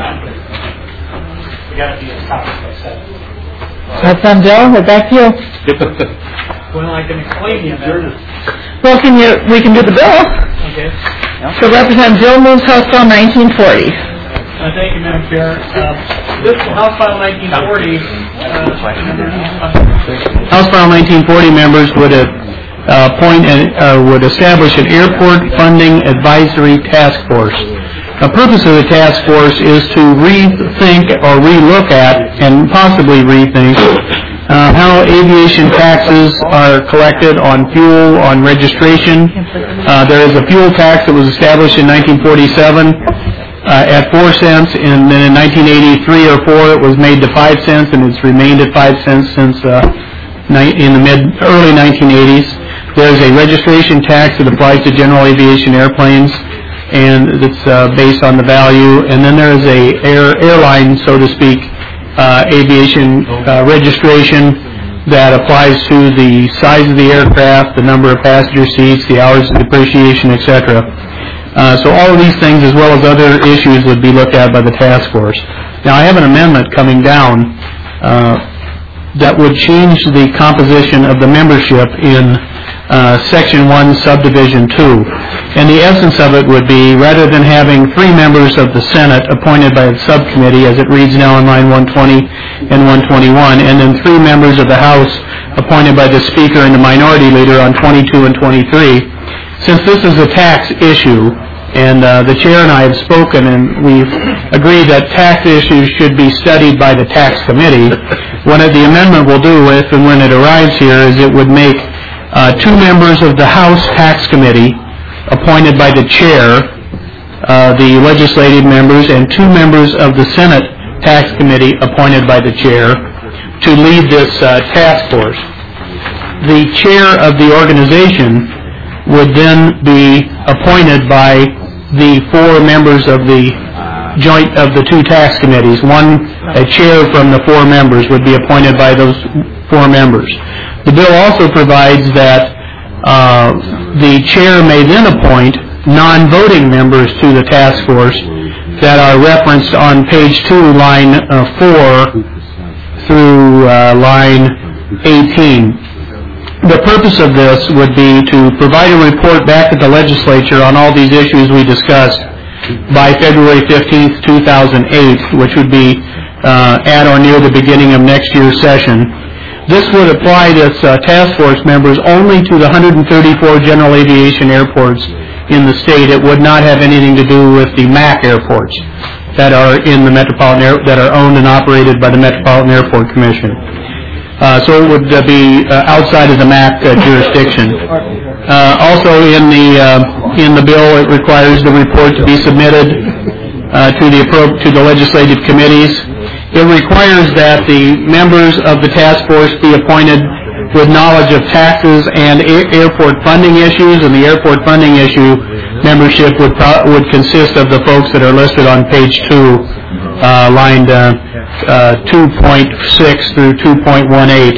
Representative Dill, we're back to you. Well, I can explain the amendment. Well, can you, we can do the bill. Okay. So Representative Dill moves House File nineteen forty. Uh, thank you, Madam Chair. Uh, this House File nineteen forty. Uh, House File nineteen forty members would uh, appoint and uh, would establish an airport funding advisory task force. The purpose of the task force is to rethink or relook at and possibly rethink uh, how aviation taxes are collected on fuel, on registration. Uh, there is a fuel tax that was established in nineteen forty-seven. Uh, at four cents, and then in nineteen eighty-three or four it was made to five cents, and it's remained at five cents since uh, ni- in the mid early nineteen eighties. There's a registration tax that applies to general aviation airplanes, and it's uh, based on the value. And then there is a air airline, so to speak, uh, aviation uh, registration that applies to the size of the aircraft, the number of passenger seats, the hours of depreciation, et cetera. Uh, so all of these things, as well as other issues, would be looked at by the task force. Now, I have an amendment coming down uh, that would change the composition of the membership in uh, Section one, Subdivision two. And the essence of it would be, rather than having three members of the Senate appointed by the subcommittee, as it reads now in line one twenty and one twenty-one, and then three members of the House appointed by the Speaker and the Minority Leader on twenty-two and twenty-three, since this is a tax issue, and uh, the Chair and I have spoken, and we've agreed that tax issues should be studied by the Tax Committee, what the amendment will do, if and when it arrives here, is it would make uh, two members of the House Tax Committee appointed by the Chair, uh, the legislative members, and two members of the Senate Tax Committee appointed by the Chair to lead this uh, task force. The Chair of the organization would then be appointed by the four members of the joint of the two tax committees. One, a chair from the four members would be appointed by those four members. The bill also provides that Uh, the chair may then appoint non-voting members to the task force that are referenced on page two, line uh, four through uh, line eighteen. The purpose of this would be to provide a report back to the legislature on all these issues we discussed by February fifteenth, two thousand eight, which would be uh, at or near the beginning of next year's session. This would apply to uh, task force members only to the one hundred thirty-four general aviation airports in the state. It would not have anything to do with the M A C airports that are in the metropolitan air, that are owned and operated by the Metropolitan Airport Commission. Uh, so it would uh, be uh, outside of the M A C uh, jurisdiction. Uh, also, in the uh, in the bill, it requires the report to be submitted uh, to the appro- to the legislative committees. It requires that the members of the task force be appointed with knowledge of taxes and a- airport funding issues, and the airport funding issue membership would pro- would consist of the folks that are listed on page two, uh, lined uh, uh, two point six through two point one eight.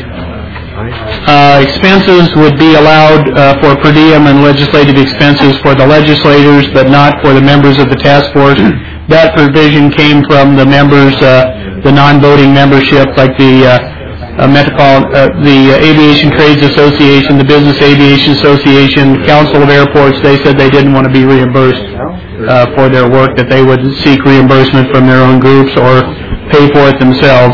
Uh, expenses would be allowed uh, for per diem and legislative expenses for the legislators, but not for the members of the task force. That provision came from the members, uh, the non-voting membership, like the uh, uh, Metropolitan, uh, the uh, Aviation Trades Association, the Business Aviation Association, Council of Airports. They said they didn't want to be reimbursed uh, for their work; that they would seek reimbursement from their own groups or pay for it themselves.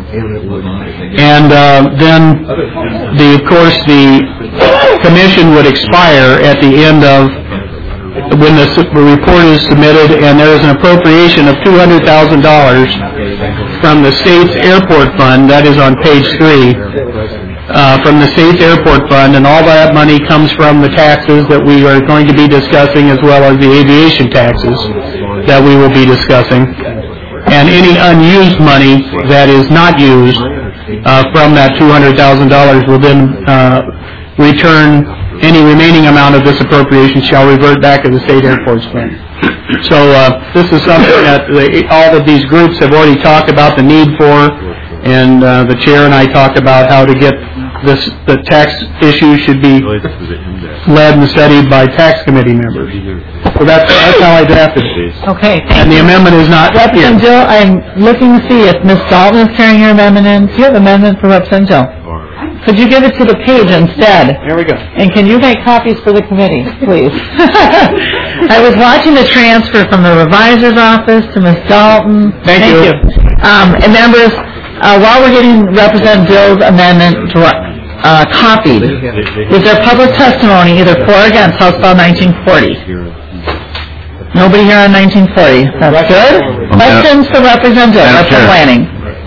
And uh, then, the, of course, the commission would expire at the end of when the report is submitted, and there is an appropriation of two hundred thousand dollars from the state's airport fund. That is on page three. Uh, from the state's airport fund, and all that money comes from the taxes that we are going to be discussing, as well as the aviation taxes that we will be discussing. And any unused money that is not used uh, from that two hundred thousand dollars will then uh, return. Any remaining amount of this appropriation shall revert back to the state airports fund. So uh, this is something that the, all of these groups have already talked about the need for, and uh, the chair and I talked about how to get this. The tax issue should be led and studied by tax committee members. So that's, that's how I drafted it. Okay. And the amendment is not here. Representative Dill, I'm looking to see if Miz Dalton is carrying your amendment in. Do you have an amendment for Representative Dill? Could you give it to the page instead? Here we go. And can you make copies for the committee, please? I was watching the transfer from the revisor's office to Miz Dalton. Thank, Thank you. you. Um, and members, uh, while we're getting Representative Dill's amendment uh, copied, is there public testimony either for or against House Bill nineteen forty? Nobody here on nineteen forty. That's good. Questions for Representative Dill? That's for planning.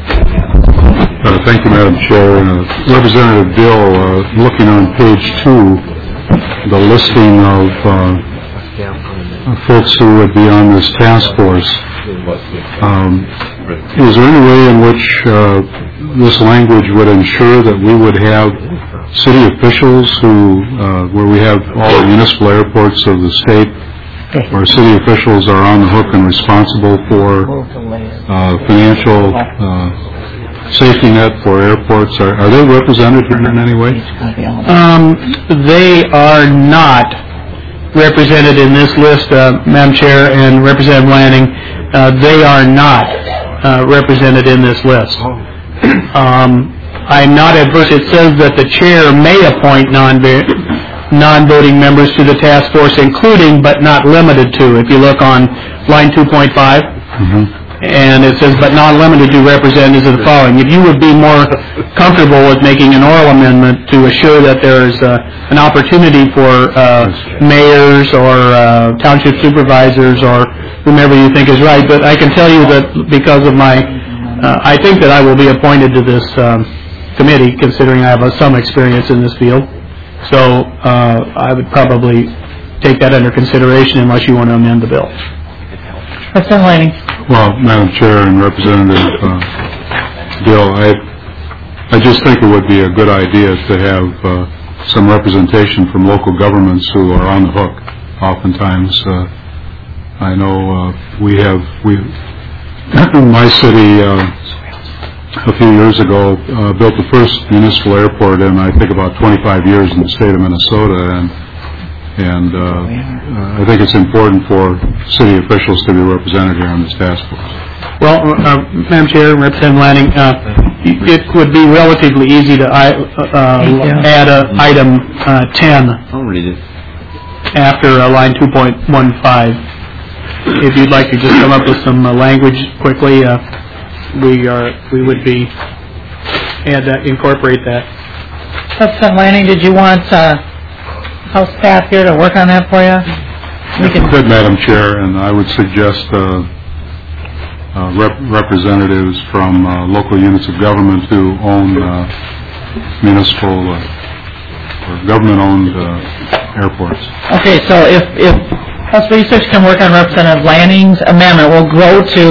Uh, thank you, Madam Chair. Uh, Representative Dill, uh, looking on page two, the listing of uh, folks who would be on this task force, um, is there any way in which uh, this language would ensure that we would have city officials who, uh, where we have all the municipal airports of the state, where city officials are on the hook and responsible for uh, financial uh, safety net for airports? Are, are they represented here in any way? Um, they are not represented in this list, uh, Madam Chair and Representative Lanning. Uh, they are not uh, represented in this list. Um, I'm not adverse. It says that the chair may appoint non non-voting members to the task force, including but not limited to. If you look on line two point five. Mm-hmm. And it says, but not limited to representatives of the following. If you would be more comfortable with making an oral amendment to assure that there is uh, an opportunity for uh, mayors or uh, township supervisors or whomever you think is right, but I can tell you that because of my, uh, I think that I will be appointed to this um, committee, considering I have uh, some experience in this field. So uh, I would probably take that under consideration unless you want to amend the bill. Representative Lanning. Well, Madam Chair and Representative uh, Dill, I, I just think it would be a good idea to have uh, some representation from local governments who are on the hook. Oftentimes, uh, I know uh, we have, we, in my city, uh, a few years ago, uh, built the first municipal airport in, I think, about twenty-five years in the state of Minnesota, and and uh, uh, I think it's important for city officials to be represented here on this task force. Well, uh, Madam Chair, Representative Lanning, uh, it would be relatively easy to uh, uh, add a item uh, ten I'll read it. after uh, line two point one five. If you'd like to just come up with some uh, language quickly, uh, we are we would be and uh, incorporate that. Representative Lanning, did you want uh, House staff here to work on that for you? We can. Good, Madam Chair, and I would suggest uh, uh, rep- representatives from uh, local units of government who own uh, municipal uh, or government-owned uh, airports. Okay, so if if House Research can work on Representative Lanning's amendment, we'll go to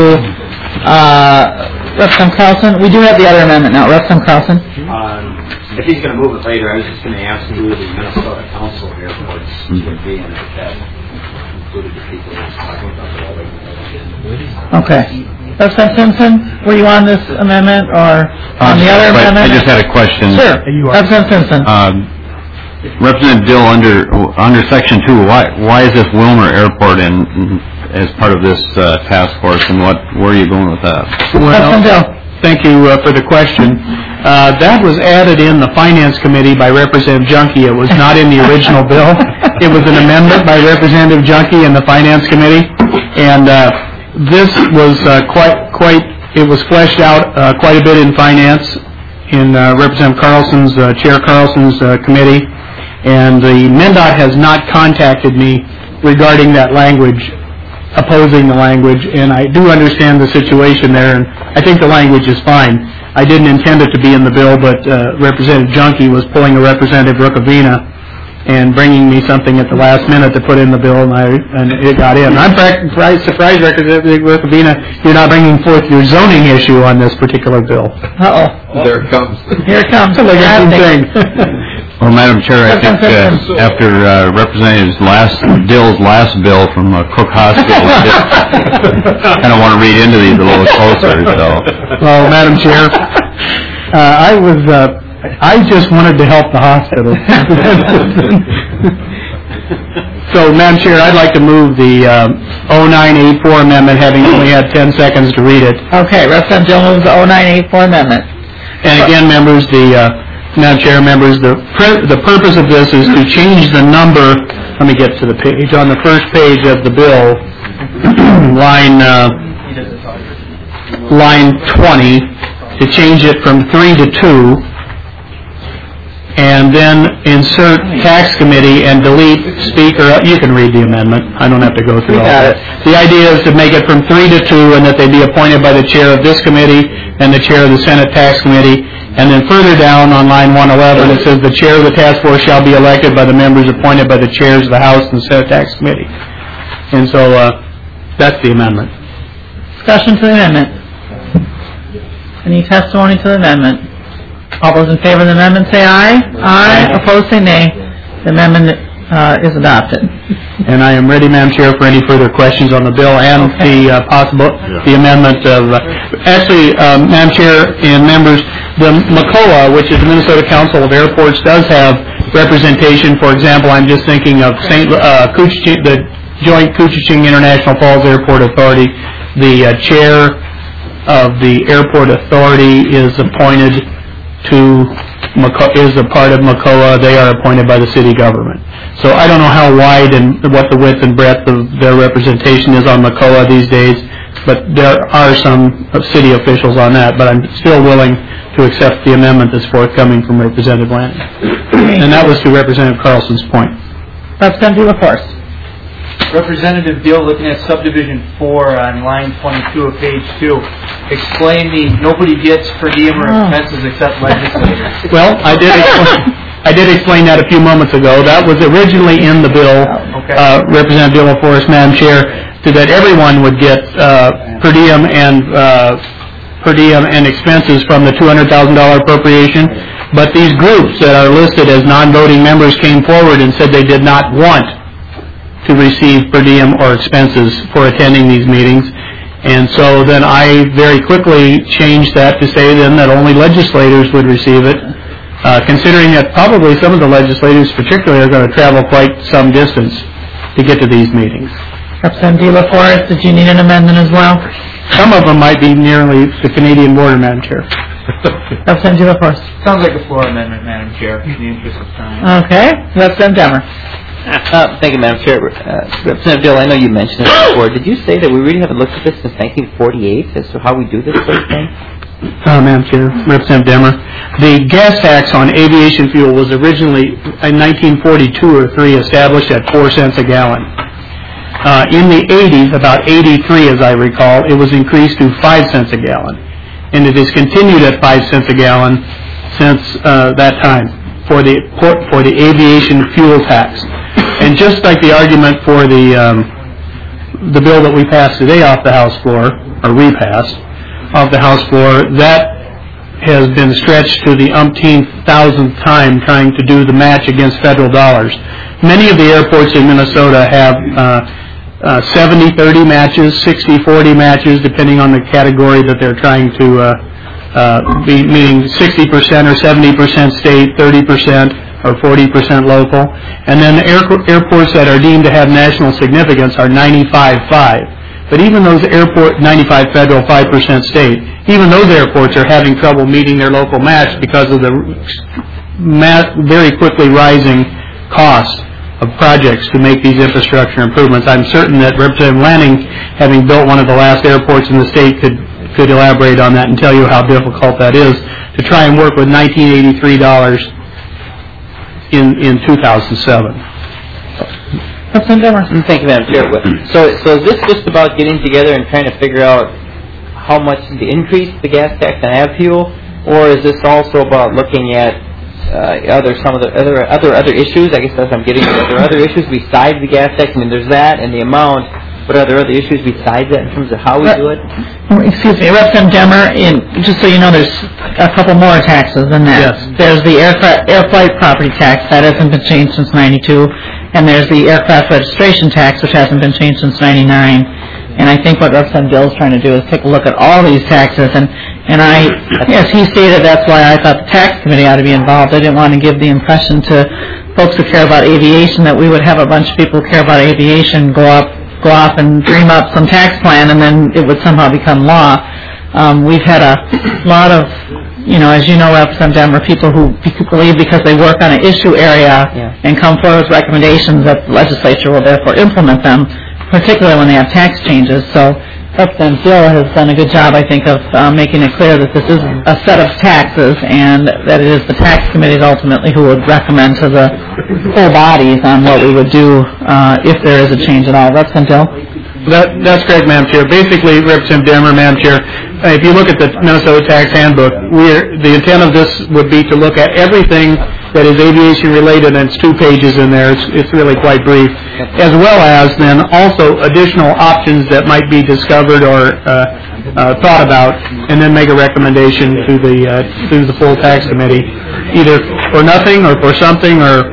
uh, Representative Carlson. We do have the other amendment now. Representative Carlson. Um, if he's going to move it later, I was just going to ask who the Minnesota Council of Airports would be, and if that included the people who were talking about the other. Okay. Representative Simpson, were you on this amendment or on the other But amendment? I just had a question. Sure. Representative Simpson. Um, Representative Dill, under under Section two, why why is this Wilmer Airport in as part of this uh, task force, and what where are you going with that? Well, thank you uh, for the question. Uh, that was added in the Finance Committee by Representative Junkie. It was not in the original bill. It was an amendment by Representative Junkie in the Finance Committee, and uh, this was uh, quite quite. It was fleshed out uh, quite a bit in Finance in uh, Representative Carlson's uh, Chair Carlson's uh, committee. And the MnDOT has not contacted me regarding that language, opposing the language, and I do understand the situation there, and I think the language is fine. I didn't intend it to be in the bill, but uh, Representative Junkie was pulling a Representative Rukavina and bringing me something at the last minute to put in the bill, and, I, and it got in. I'm surprised, surprised, Representative Rukavina, you're not bringing forth your zoning issue on this particular bill. Uh-oh. There it comes. Here it comes. Like a thing. Well, Madam Chair, I think uh, after uh, Representative's last Dill's last bill from uh, Cook Hospital, I kind of want to read into these a little closer. So, well, Madam Chair, uh, I was uh, I just wanted to help the hospital. So, Madam Chair, I'd like to move the um, oh nine eighty-four amendment, having only had ten seconds to read it. Okay, Representative Dill moves the oh nine eighty-four amendment. And again, members, the uh, Madam Chair, members, the pre- the purpose of this is to change the number. Let me get to the page. On the first page of the bill, line uh, line twenty, to change it from three to two, and then insert tax committee and delete speaker. You can read the amendment. I don't have to go through all that. The idea is to make it from three to two, and that they be appointed by the chair of this committee and the chair of the Senate Tax Committee. And then further down on line one eleven, it says the chair of the task force shall be elected by the members appointed by the chairs of the House and the Senate Tax Committee. And so uh, that's the amendment. Discussion to the amendment. Any testimony to the amendment? All those in favor of the amendment say aye. Aye. Opposed say nay. The amendment uh, is adopted. And I am ready, Madam Chair, for any further questions on the bill and okay. the uh, possible, the amendment of, uh, actually, uh, Madam Chair and members, the M C O A, which is the Minnesota Council of Airports, does have representation. For example, I'm just thinking of Saint Uh, Couchiching, the Joint Couchiching International Falls Airport Authority. The uh, chair of the airport authority is appointed to, is a part of M C O A. They are appointed by the city government. So I don't know how wide and what the width and breadth of their representation is on M C O A these days, but there are some city officials on that, but I'm still willing to accept the amendment that's forthcoming from Representative Lanning. And that was to Representative Carlson's point. Representative LaForce. Representative Dill, looking at subdivision four on line twenty-two of page two, explain the nobody gets per diem or expenses except legislators. Well, I did explain, I did explain that a few moments ago. That was originally in the bill, okay. uh, Representative Dill, LaForce, Madam Chair, so that everyone would get uh, per diem and uh, per diem and expenses from the two hundred thousand dollars appropriation. But these groups that are listed as non-voting members came forward and said they did not want to receive per diem or expenses for attending these meetings. And so then I very quickly changed that to say then that only legislators would receive it, uh, considering that probably some of the legislators particularly are going to travel quite some distance to get to these meetings. Representative De La Forest, did you need an amendment as well? Some of them might be nearly the Canadian border, Madam Chair. Representative De La Forest. Sounds like a floor amendment, Madam Chair, in the interest of time. Okay. Representative Demmer. Uh, thank you, Madam Chair. Uh, Representative Dill, I know you mentioned it before. Did you say that we really haven't looked at this since nineteen forty-eight as to how we do this sort of thing? Uh, Madam Chair, Representative Demmer, the gas tax on aviation fuel was originally in nineteen forty-two or three established at four cents a gallon. Uh, in the eighties, about eighty-three as I recall, it was increased to five cents a gallon. And it has continued at five cents a gallon since uh, that time for the for the aviation fuel tax. And just like the argument for the um, the bill that we passed today off the House floor, or repassed off the House floor, that has been stretched to the umpteenth thousandth time trying to do the match against federal dollars. Many of the airports in Minnesota have uh, uh, seventy thirty matches, sixty forty matches, depending on the category that they're trying to uh, uh, be, meaning sixty percent or seventy percent state, thirty percent or forty percent local. And then the air, airports that are deemed to have national significance are ninety-five five. But even those airport, ninety-five federal, five percent state, even those airports are having trouble meeting their local match because of the ma- very quickly rising cost of projects to make these infrastructure improvements. I'm certain that Representative Lanning, having built one of the last airports in the state, could could elaborate on that and tell you how difficult that is to try and work with nineteen eighty-three dollars in in two thousand seven. Thank you, Madam Chair. So, so is this just about getting together and trying to figure out how much to increase the gas tax on av fuel, or is this also about looking at uh, other some of the other other other issues? I guess that's what I'm getting. Are there other issues besides the gas tax? I mean, there's that and the amount, but are there other issues besides that in terms of how we do it? Excuse me, Representative Demmer, in, just so you know, there's a couple more taxes than that. Yes. There's the aircraft, air flight property tax, that hasn't been changed since ninety-two, and there's the aircraft registration tax, which hasn't been changed since ninety-nine. And I think what Representative Dill is trying to do is take a look at all these taxes, and, and I, as he stated, that's why I thought the tax committee ought to be involved. I didn't want to give the impression to folks who care about aviation that we would have a bunch of people who care about aviation go up go off and dream up some tax plan, and then it would somehow become law. Um, we've had a lot of, you know, as you know, Representative Demmer, people who believe because they work on an issue area yeah. and come forward with recommendations that the legislature will therefore implement them, particularly when they have tax changes. So Representative Dill has done a good job, I think, of uh, making it clear that this is a set of taxes and that it is the tax committees ultimately who would recommend to the full bodies on what we would do uh, if there is a change at all. Representative Dill? That, that's correct, Madam Chair. Basically, Representative Demmer, Madam Chair, uh, if you look at the Minnesota Tax Handbook, we're, the intent of this would be to look at everything that is aviation-related, and it's two pages in there. It's, it's really quite brief, as well as then also additional options that might be discovered or uh, uh, thought about, and then make a recommendation to the uh, to the full tax committee, either for nothing or for something or.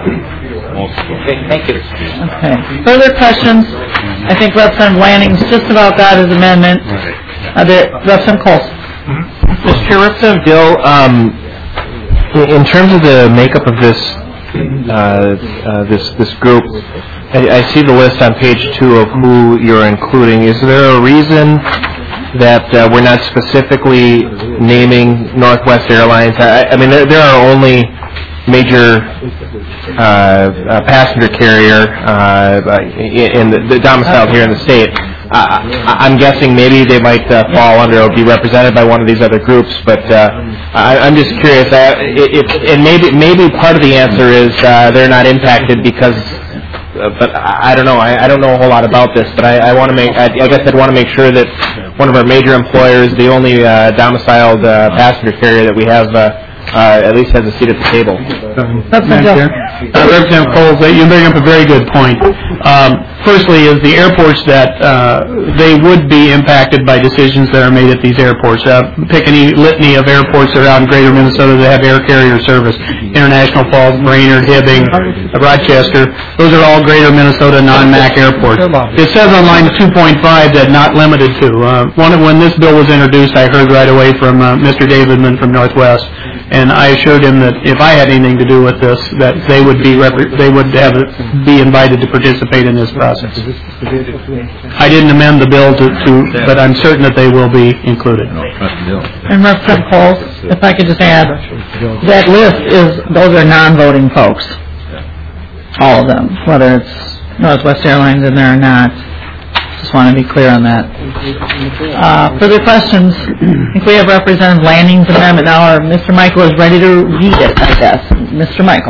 Okay, thank you. Okay. Further questions? I think Representative Lanning's just about got his amendment. Uh, there, Representative Colson. Mister Chair, Representative Dill, um, in terms of the makeup of this uh, uh, this this group, I, I see the list on page two of who you're including. Is there a reason that uh, we're not specifically naming Northwest Airlines? I, I mean, there, there are only major uh, uh, passenger carrier uh, in the, the domicile here in the state. Uh, I'm guessing maybe they might uh, fall under or be represented by one of these other groups, but uh, I, I'm just curious. Uh, if, and maybe maybe part of the answer is uh, they're not impacted because. Uh, but I, I don't know. I, I don't know a whole lot about this, but I, I want to make. I, I guess I'd want to make sure that one of our major employers, the only uh, domiciled uh, passenger carrier that we have uh, uh, at least has a seat at the table. Madam Chair. Uh, Representative Coles, uh, you bring up a very good point. Um, firstly, is the airports that uh, they would be impacted by decisions that are made at these airports. Uh, pick any litany of airports that are out in greater Minnesota that have air carrier service. International Falls, Brainerd, Hibbing, uh, Rochester. Those are all greater Minnesota non-M A C airports. It says on line two point five that not limited to. Uh, one, when this bill was introduced, I heard right away from uh, Mister Davidman from Northwest, and I assured him that if I had anything to do with this, that they would be rep- they would have be invited to participate in this process. I didn't amend the bill to, to but I'm certain that they will be included. And Representative Coles, if I could just add, that list is, those are non-voting folks. All of them, whether it's Northwest Airlines in there or not. Just want to be clear on that. Uh, further questions? I think we have Representative Lanning's amendment now, or Mister Michael is ready to read it, I guess. Mister Michael.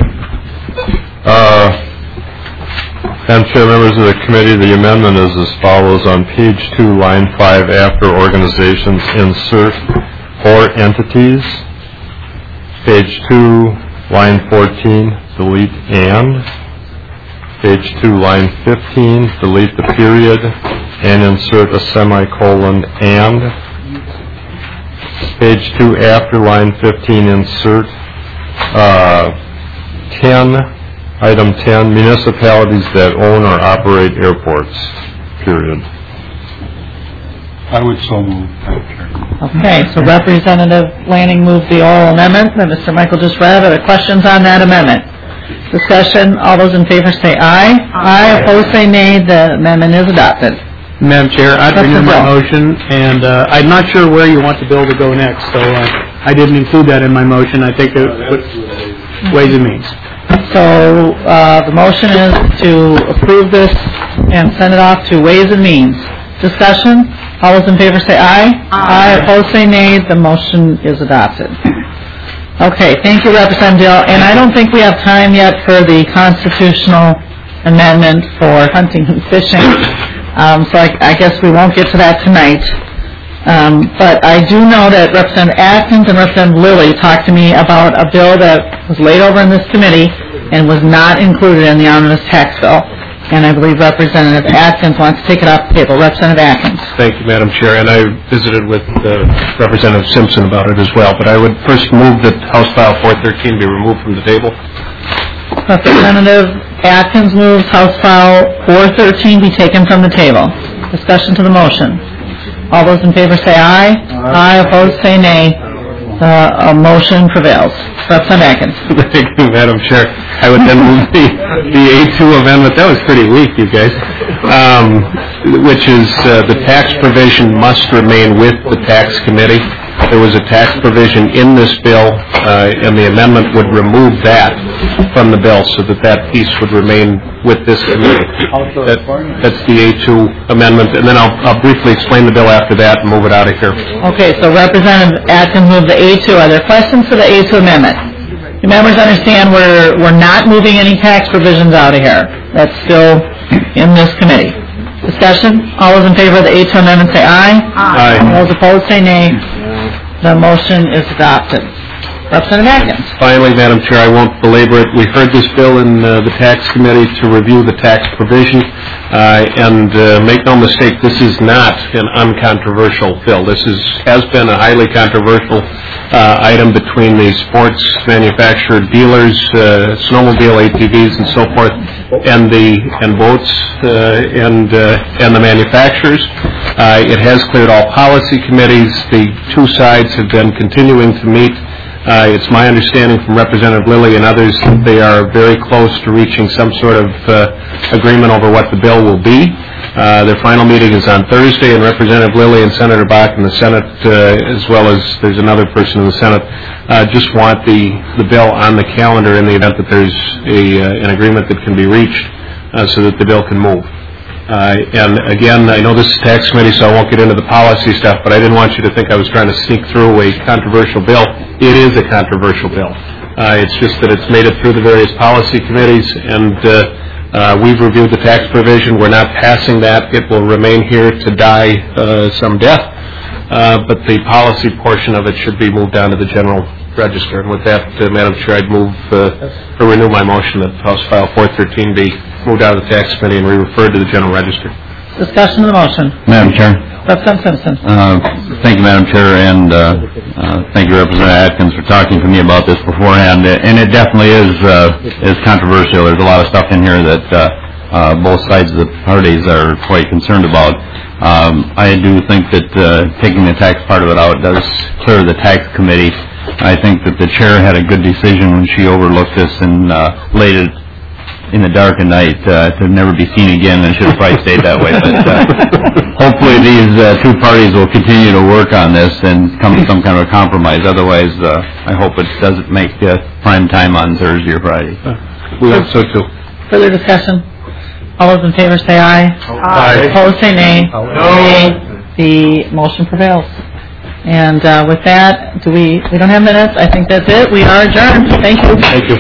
Uh, Madam Chair, members of the committee, the amendment is as follows. On page two, line five, after organizations, insert or entities. Page two, line fourteen, delete and. Page two, line fifteen, delete the period and insert a semicolon and. Page two, after line fifteen, insert uh, ten, item ten, municipalities that own or operate airports, period. I would so move. Okay, so Representative Lanning moved the oral amendment that Mister Michael just read. Are there questions on that amendment? Discussion, all those in favor say aye. Aye. Opposed say nay. The amendment is adopted. Madam Chair, I'd renew my motion, and uh, I'm not sure where you want the bill to go next, so uh, I didn't include that in my motion. I think it was Ways and Means. So uh, the motion is to approve this and send it off to Ways and Means. Discussion, all those in favor say aye. Aye. Aye. Opposed say nay. The motion is adopted. Okay, thank you, Representative Dill. And I don't think we have time yet for the constitutional amendment for hunting and fishing. Um, so I, I guess we won't get to that tonight. Um, but I do know that Representative Atkins and Representative Lilly talked to me about a bill that was laid over in this committee and was not included in the omnibus tax bill. And I believe Representative Atkins wants to take it off the table. Representative Atkins. Thank you, Madam Chair. And I visited with uh, Representative Simpson about it as well. But I would first move that House File four thirteen be removed from the table. Representative Atkins moves House File four thirteen be taken from the table. Discussion to the motion. All those in favor say aye. Aye. Aye. Opposed say nay. Uh, a motion prevails. Representative Atkins. Thank you, Madam Chair. I would then move the, the A two amendment. That was pretty weak, you guys. Um, which is uh, the tax provision must remain with the tax committee. There was a tax provision in this bill, uh, and the amendment would remove that from the bill so that that piece would remain with this committee. That, that's the A two amendment, and then I'll, I'll briefly explain the bill after that and move it out of here. Okay, so Representative Atkins moved the A two. Are there questions for the A two amendment? The members understand we're, we're not moving any tax provisions out of here. That's still in this committee. Discussion? All those in favor of the A two amendment say aye. Aye. Those opposed say nay. The motion is adopted. Representative Atkins. Finally, Madam Chair, I won't belabor it. We heard this bill in uh, the tax committee to review the tax provision, uh, and uh, make no mistake, this is not an uncontroversial bill. This is, has been a highly controversial uh, item between the sports manufacturer dealers, uh, snowmobile A T Vs, and so forth, and the and boats uh, and uh, and the manufacturers. Uh, it has cleared all policy committees. The two sides have been continuing to meet. Uh, it's my understanding from Representative Lilly and others that they are very close to reaching some sort of uh, agreement over what the bill will be. Uh, their final meeting is on Thursday, and Representative Lilly and Senator Bach in the Senate, uh, as well as there's another person in the Senate, uh, just want the, the bill on the calendar in the event that there's a, uh, an agreement that can be reached uh, so that the bill can move. Uh, and again, I know this is tax committee, so I won't get into the policy stuff, but I didn't want you to think I was trying to sneak through a controversial bill. It is a controversial bill. Uh, it's just that it's made it through the various policy committees, and uh, uh, we've reviewed the tax provision. We're not passing that. It will remain here to die uh, some death, uh, but the policy portion of it should be moved down to the general register. And with that, uh, Madam Chair, I'd move uh, or renew my motion that House File four thirteen be moved out of the Tax Committee and re-referred to the General Register. Discussion of the motion. Madam Chair. Representative Simpson. Uh, Thank you, Madam Chair, and uh, uh, thank you, Representative Atkins, for talking to me about this beforehand. And it definitely is uh, is controversial. There's a lot of stuff in here that uh, uh, both sides of the parties are quite concerned about. Um, I do think that uh, taking the tax part of it out does clear the tax committee. I think that the chair had a good decision when she overlooked this and uh, laid it in the dark at night uh, to never be seen again, and should have probably stayed that way. But uh, hopefully these uh, two parties will continue to work on this and come to some kind of a compromise. Otherwise, uh, I hope it doesn't make uh, prime time on Thursday or Friday. We hope so too. Further discussion? All those in favor say aye. Aye. Opposed say nay. No. The motion prevails. And uh, with that, do we, we don't have minutes? I think that's it. We are adjourned. Thank you. Thank you.